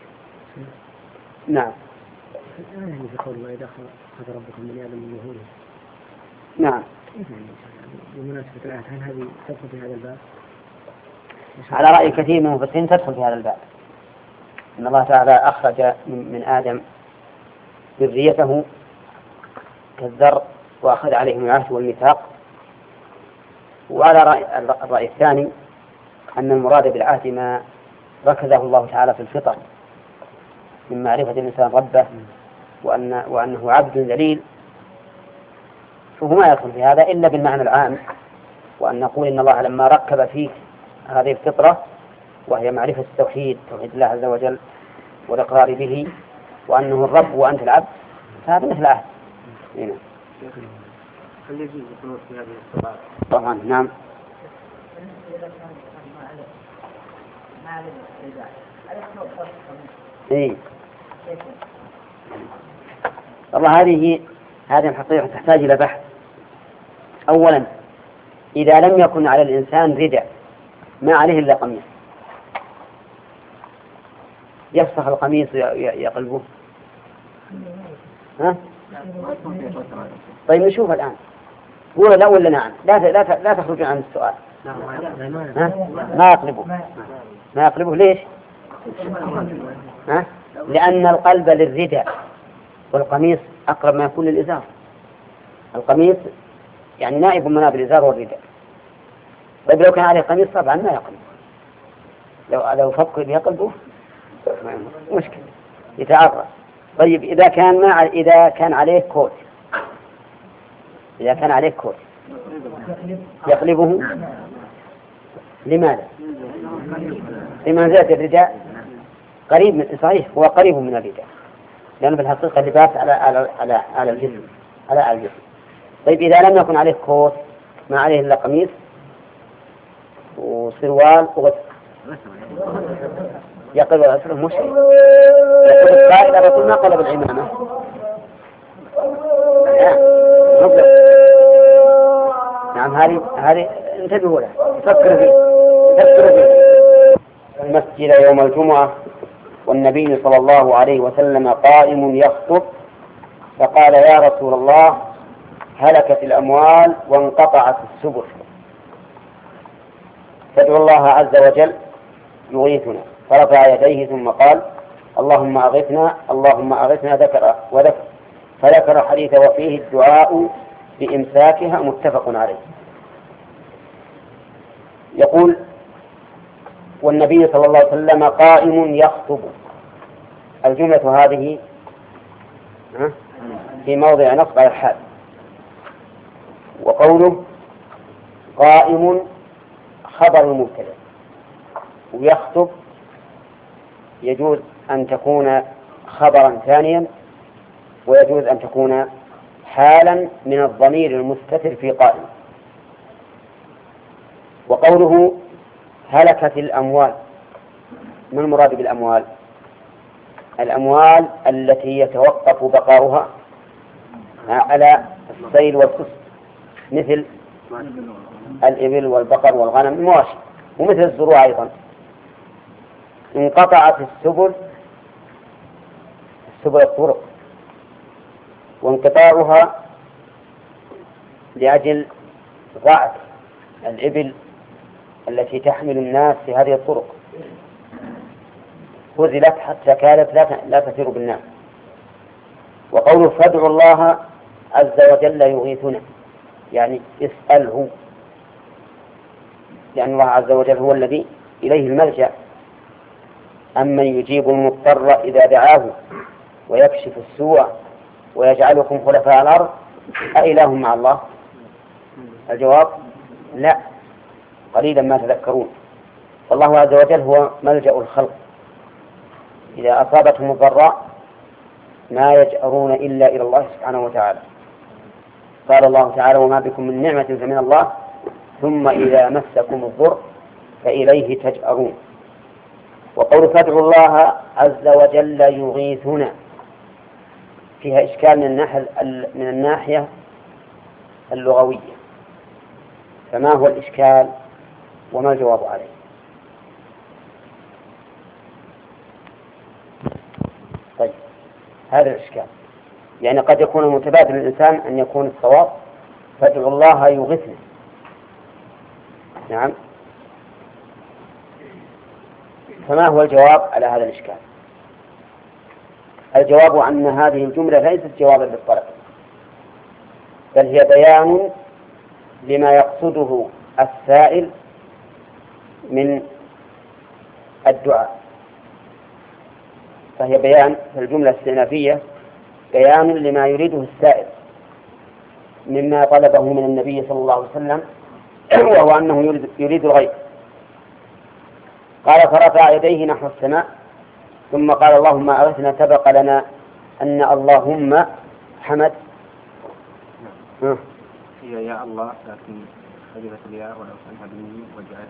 نعم. في قول الله إذا أخذ ربكم من آدم من ظهورهم. نعم. بمناسبة الآية هل هذه تدخل في هذا الباب؟ على رأي كثير من المفسرين تدخل في هذا الباب. إن الله تعالى أخرج من آدم ذريته كالذر وأخذ عليهم العهد والميثاق. وعلى رأي الرأي الثاني أن المراد بالعهد ما ركزه الله تعالى في الفطر من معرفة الإنسان ربه وأن وأنه عبد ذليل، فهو ما يدخل في هذا إلا بالمعنى العام، وأن نقول إن الله لما ركب فيك هذه الفطرة وهي معرفة التوحيد، توحيد الله عز وجل والإقرار به وأنه الرب وأنت العبد، فهذا مثل عهد. هنا. هل يجوز القنوت في هذه الصلاة؟ طبعا نعم. إيه. والله هذه هذه الحقيقة تحتاج إلى بحث. أولا إذا لم يكن على الإنسان رداء ما عليه إلا قميص، يفسخ القميص يقلبه. ها؟ طيب نشوف الآن، قول لا ولا نعم، لا لا لا تخرج عن السؤال. ها؟ ما يقلبه، ما يقلبه ليش؟ ها؟ لأن القلب للرداء والقميص أقرب ما يكون للإزار. القميص يعني نائب مناب الإزار والرداء. طيب لو كان عليه قميص طبعا ما يقلب، لو لو فك به قلبه مشكلة يتعرض. طيب إذا كان ما إذا كان عليه كوت، إذا كان عليه كوت يقلبه لماذا؟ لمنزلة الرداء قريب من، صحيح هو قريب من الرداء لأنه في الحقيقة لباس على على على على الجسم على الجسم. طيب إذا لم يكن عليه كوت ما عليه إلا قميص وسروال وغسل يقلب أسره مش يقول القائل الرسول ما قلب العمامة. نعم هذه هذه انتبهوا له، فكروا فيه فكروا فيه. المسجد يوم الجمعة والنبي صلى الله عليه وسلم قائم يخطب فقال يا رسول الله هلكت الأموال وانقطعت السبل فادعو الله عز وجل يغيثنا. فرفع يديه ثم قال اللهم أغثنا اللهم أغثنا ذكر وذكر فذكر حديث وفيه الدعاء بإمساكها متفق عليه. يقول والنبي صلى الله عليه وسلم قائم يخطب. الجملة هذه في موضع نصب على الحال، وقوله قائم خبر المبتدأ ويخطب يجوز أن تكون خبرا ثانيا ويجوز أن تكون حالا من الضمير المستتر في قائم. وقوله هلكت الأموال، ما المراد بالأموال؟ الأموال التي يتوقف بقاؤها على الصيد والقسط مثل الإبل والبقر والغنم المواشي ومثل الزروع أيضا. انقطعت السبل، السبل الطرق، وانقطاعها لأجل ضعف الإبل التي تحمل الناس في هذه الطرق، خذلت حتى كانت لا تسير بالناس. وقوله فادعوا الله عز وجل يغيثنا يعني اسأله، لأن الله عز وجل هو الذي إليه الملجأ. أمن يجيب المضطر إذا دعاه ويكشف السوء ويجعلكم خلفاء الأرض أإله مع الله؟ الجواب لا، قليلا ما تذكرون. والله عز وجل هو ملجأ الخلق، إذا أصابتهم الضراء ما يجأرون إلا إلى الله سبحانه وتعالى. قال الله تعالى: وما بكم من نعمة فمن الله ثم إذا مسكم الضر فإليه تجأرون. وقول فادعوا الله عز وجل يغيثنا فيها إشكال من الناحية من الناحية اللغوية، فما هو الإشكال وما الجواب عليه؟ طيب، هذا الإشكال يعني قد يكون متبادل الإنسان أن يكون الصواب فادعوا الله يغثنا. نعم، فما هو الجواب على هذا الإشكال؟ الجواب أن هذه الجملة ليست جوابا للطلب، بل هي بيان لما يقصده السائل من الدعاء. فهي بيان في الجملة الاستئنافية بيان لما يريده السائل مما طلبه من النبي صلى الله عليه وسلم، وهو أنه يريد, يريد الغيب. قال: فرفع يديه نحو السماء ثم قال: اللهم أغثنا. سبق لنا أن اللهم حمد هي يا الله، لكن حذفت الياء ولو كانها بالميم وجعلت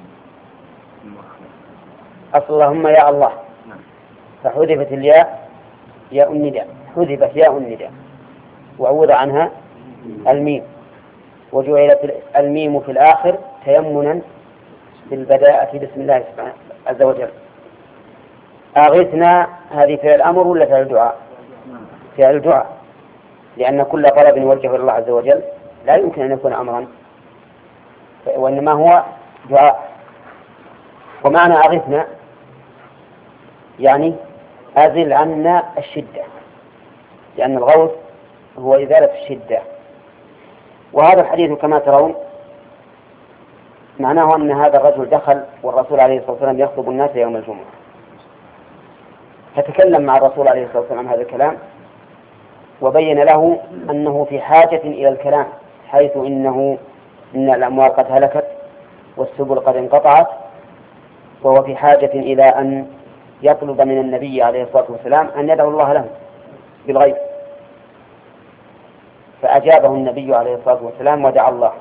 أصل اللهم يا الله فحذفت الياء ياء النداء، حذفت ياء النداء وعوض عنها الميم، وجعلت الميم في الآخر تيمنا بالبداءة بسم الله سبحانه عز وجل. أغثنا هذه فعل الأمر ولا فعل الدعاء؟ فعل الدعاء، لأن كل طلب يوجه إلى الله عز وجل لا يمكن أن يكون أمرا، وإنما هو دعاء. ومعنى أغثنا يعني أزل عنا الشدة، لأن الغوث هو إزالة الشدة. وهذا الحديث كما ترون معناه أن هذا الرجل دخل والرسول عليه الصلاة والسلام يخطب الناس يوم الجمعة، فتكلم مع الرسول عليه الصلاة والسلام هذا الكلام وبين له أنه في حاجة إلى الكلام، حيث إنه إن الأموال قد هلكت والسبل قد انقطعت، وهو في حاجة إلى أن يطلب من النبي عليه الصلاة والسلام أن يدعو الله له بالغيب. فأجابه النبي عليه الصلاة والسلام ودعا الله،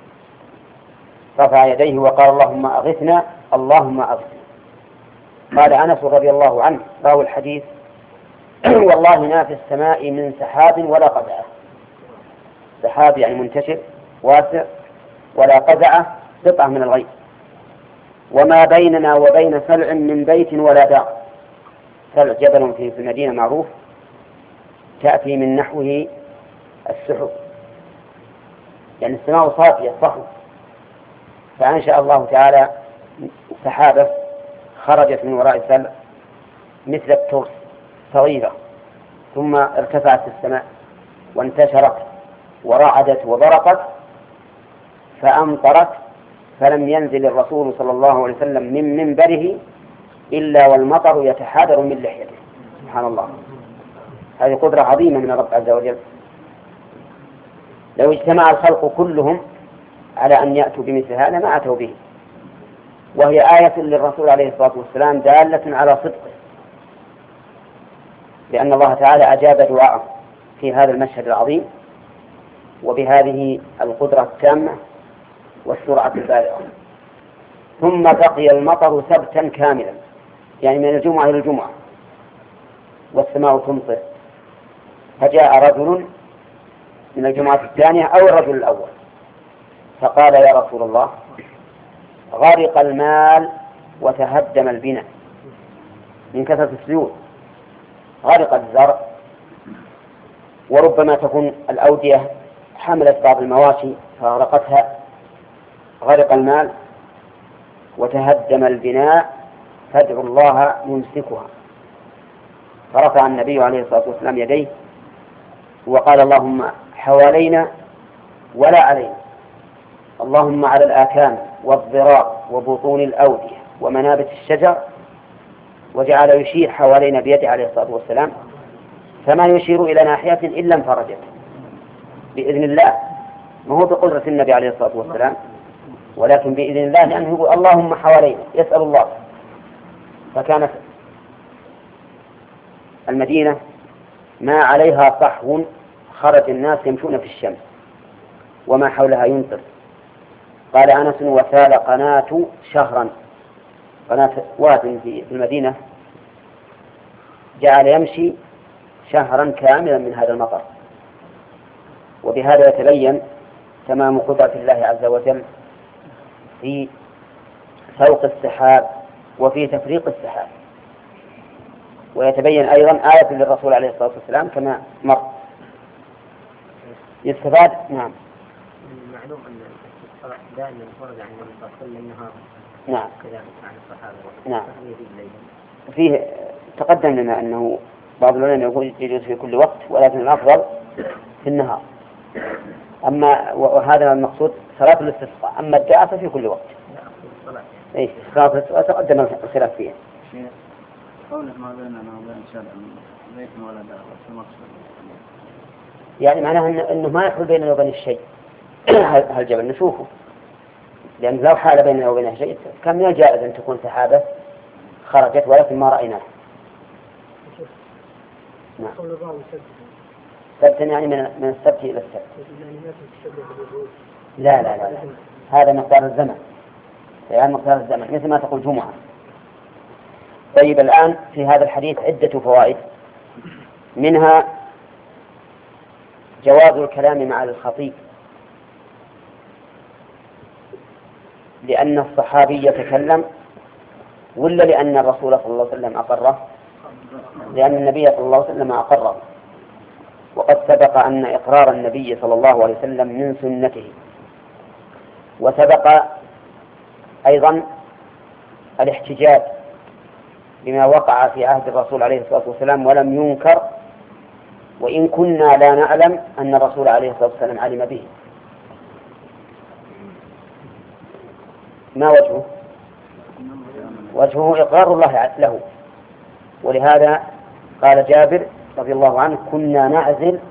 رفع يديه وقال: اللهم أغثنا اللهم أغثنا. قال أنس رضي الله عنه راوي الحديث: والله ما في السماء من سحاب ولا قزعة. سحاب يعني منتشر واسع، ولا قزعة قطعة من الغيث. وما بيننا وبين سلع من بيت ولا دار. سلع جبل في المدينة معروف تأتي من نحوه السحب، يعني السماء صافية صحو، فأنشأ الله تعالى سحابة خرجت من وراء السلع مثل الترس صغيرة، ثم ارتفعت السماء وانتشرت ورعدت وبرقت فأمطرت، فلم ينزل الرسول صلى الله عليه وسلم من منبره إلا والمطر يتحادر من لحيته. سبحان الله، هذه قدرة عظيمة من الرب عز وجل. لو اجتمع الخلق كلهم على أن يأتوا بمثل هذا ما أتوا به، وهي آية للرسول عليه الصلاة والسلام دالة على صدقه، لأن الله تعالى أجاب دعاءه في هذا المشهد العظيم وبهذه القدرة التامة والسرعة البالغة. ثم بقي المطر سبتا كاملا، يعني من الجمعة إلى الجمعة، والسماء تمطر. فجاء رجل من الجمعة الثانية أو الرجل الأول فقال: يا رسول الله، غرق المال وتهدم البناء من كثرة السيول، غرق الزرع، وربما تكون الأودية حملت بعض المواشي فغرقتها، غرق المال وتهدم البناء، فادعوا الله يمسكها. فرفع النبي عليه الصلاة والسلام يديه وقال: اللهم حوالينا ولا علينا، اللهم على الآكام والضراب وبطون الأودية ومنابت الشجر، وجعل يشير حوالينا بيده عليه الصلاة والسلام فما يشير إلى ناحية إلا انفرجت بإذن الله، ما هو بقدرة النبي عليه الصلاة والسلام، ولكن بإذن الله، لأنه يقول اللهم حوالينا، يسأل الله. فكانت المدينة ما عليها صحو، خرج الناس يمشون في الشمس وما حولها يمطر. قال أنس: وسال قناة شهرا، قناة واد في المدينة جعل يمشي شهرا كاملا من هذا المطر. وبهذا يتبين تمام قدرة الله عز وجل في فوق السحاب وفي تفريق السحاب. ويتبين أيضا آية للرسول عليه الصلاة والسلام كما مر. يستفاد. نعم. معلوم أن الصلاة دائما ورد عن النبي صلى الله عليه وسلم النهار. نعم. كذلك عن الصحابة. نعم. فيه تقدم لنا أنه بعض العلماء يقول يجوز في كل وقت، ولكن الأفضل في النهار. أما وهذا المقصود صلاة الاستسقاء، أما الدعاء ففي كل وقت. إيه صلاة الاستسقاء تقدم الخلاف فيها. قوله ما بيننا وبين شرع بيت ولا دار في مقصود، يعني معناه إنه ما يحول بيننا وبين الشيء هالجبل نشوفه، لأن لو حال بيننا وبين شيء كان من الجائز أن تكون سحابة خرجت ولكن ما رأيناه. نعم. سبت يعني من من السبت إلى السبت. لا لا لا, لا. هذا مقدار الزمن، يعني مقدار الزمن مثل ما تقول جمعة. طيب الآن في هذا الحديث عدة فوائد، منها جواز الكلام مع الخطيب، لأن الصحابي يتكلم، ولا لأن الرسول صلى الله عليه وسلم أقره؟ لأن النبي صلى الله عليه وسلم أقره، وقد سبق أن إقرار النبي صلى الله عليه وسلم من سنته. وسبق أيضا الاحتجاج بما وقع في عهد الرسول عليه الصلاة والسلام ولم ينكر، وإن كنا لا نعلم أن الرسول عليه الصلاة والسلام علم به. ما وجهه؟ وجهه إقرار الله له. ولهذا قال جابر رضي الله عنه: كنا نعزل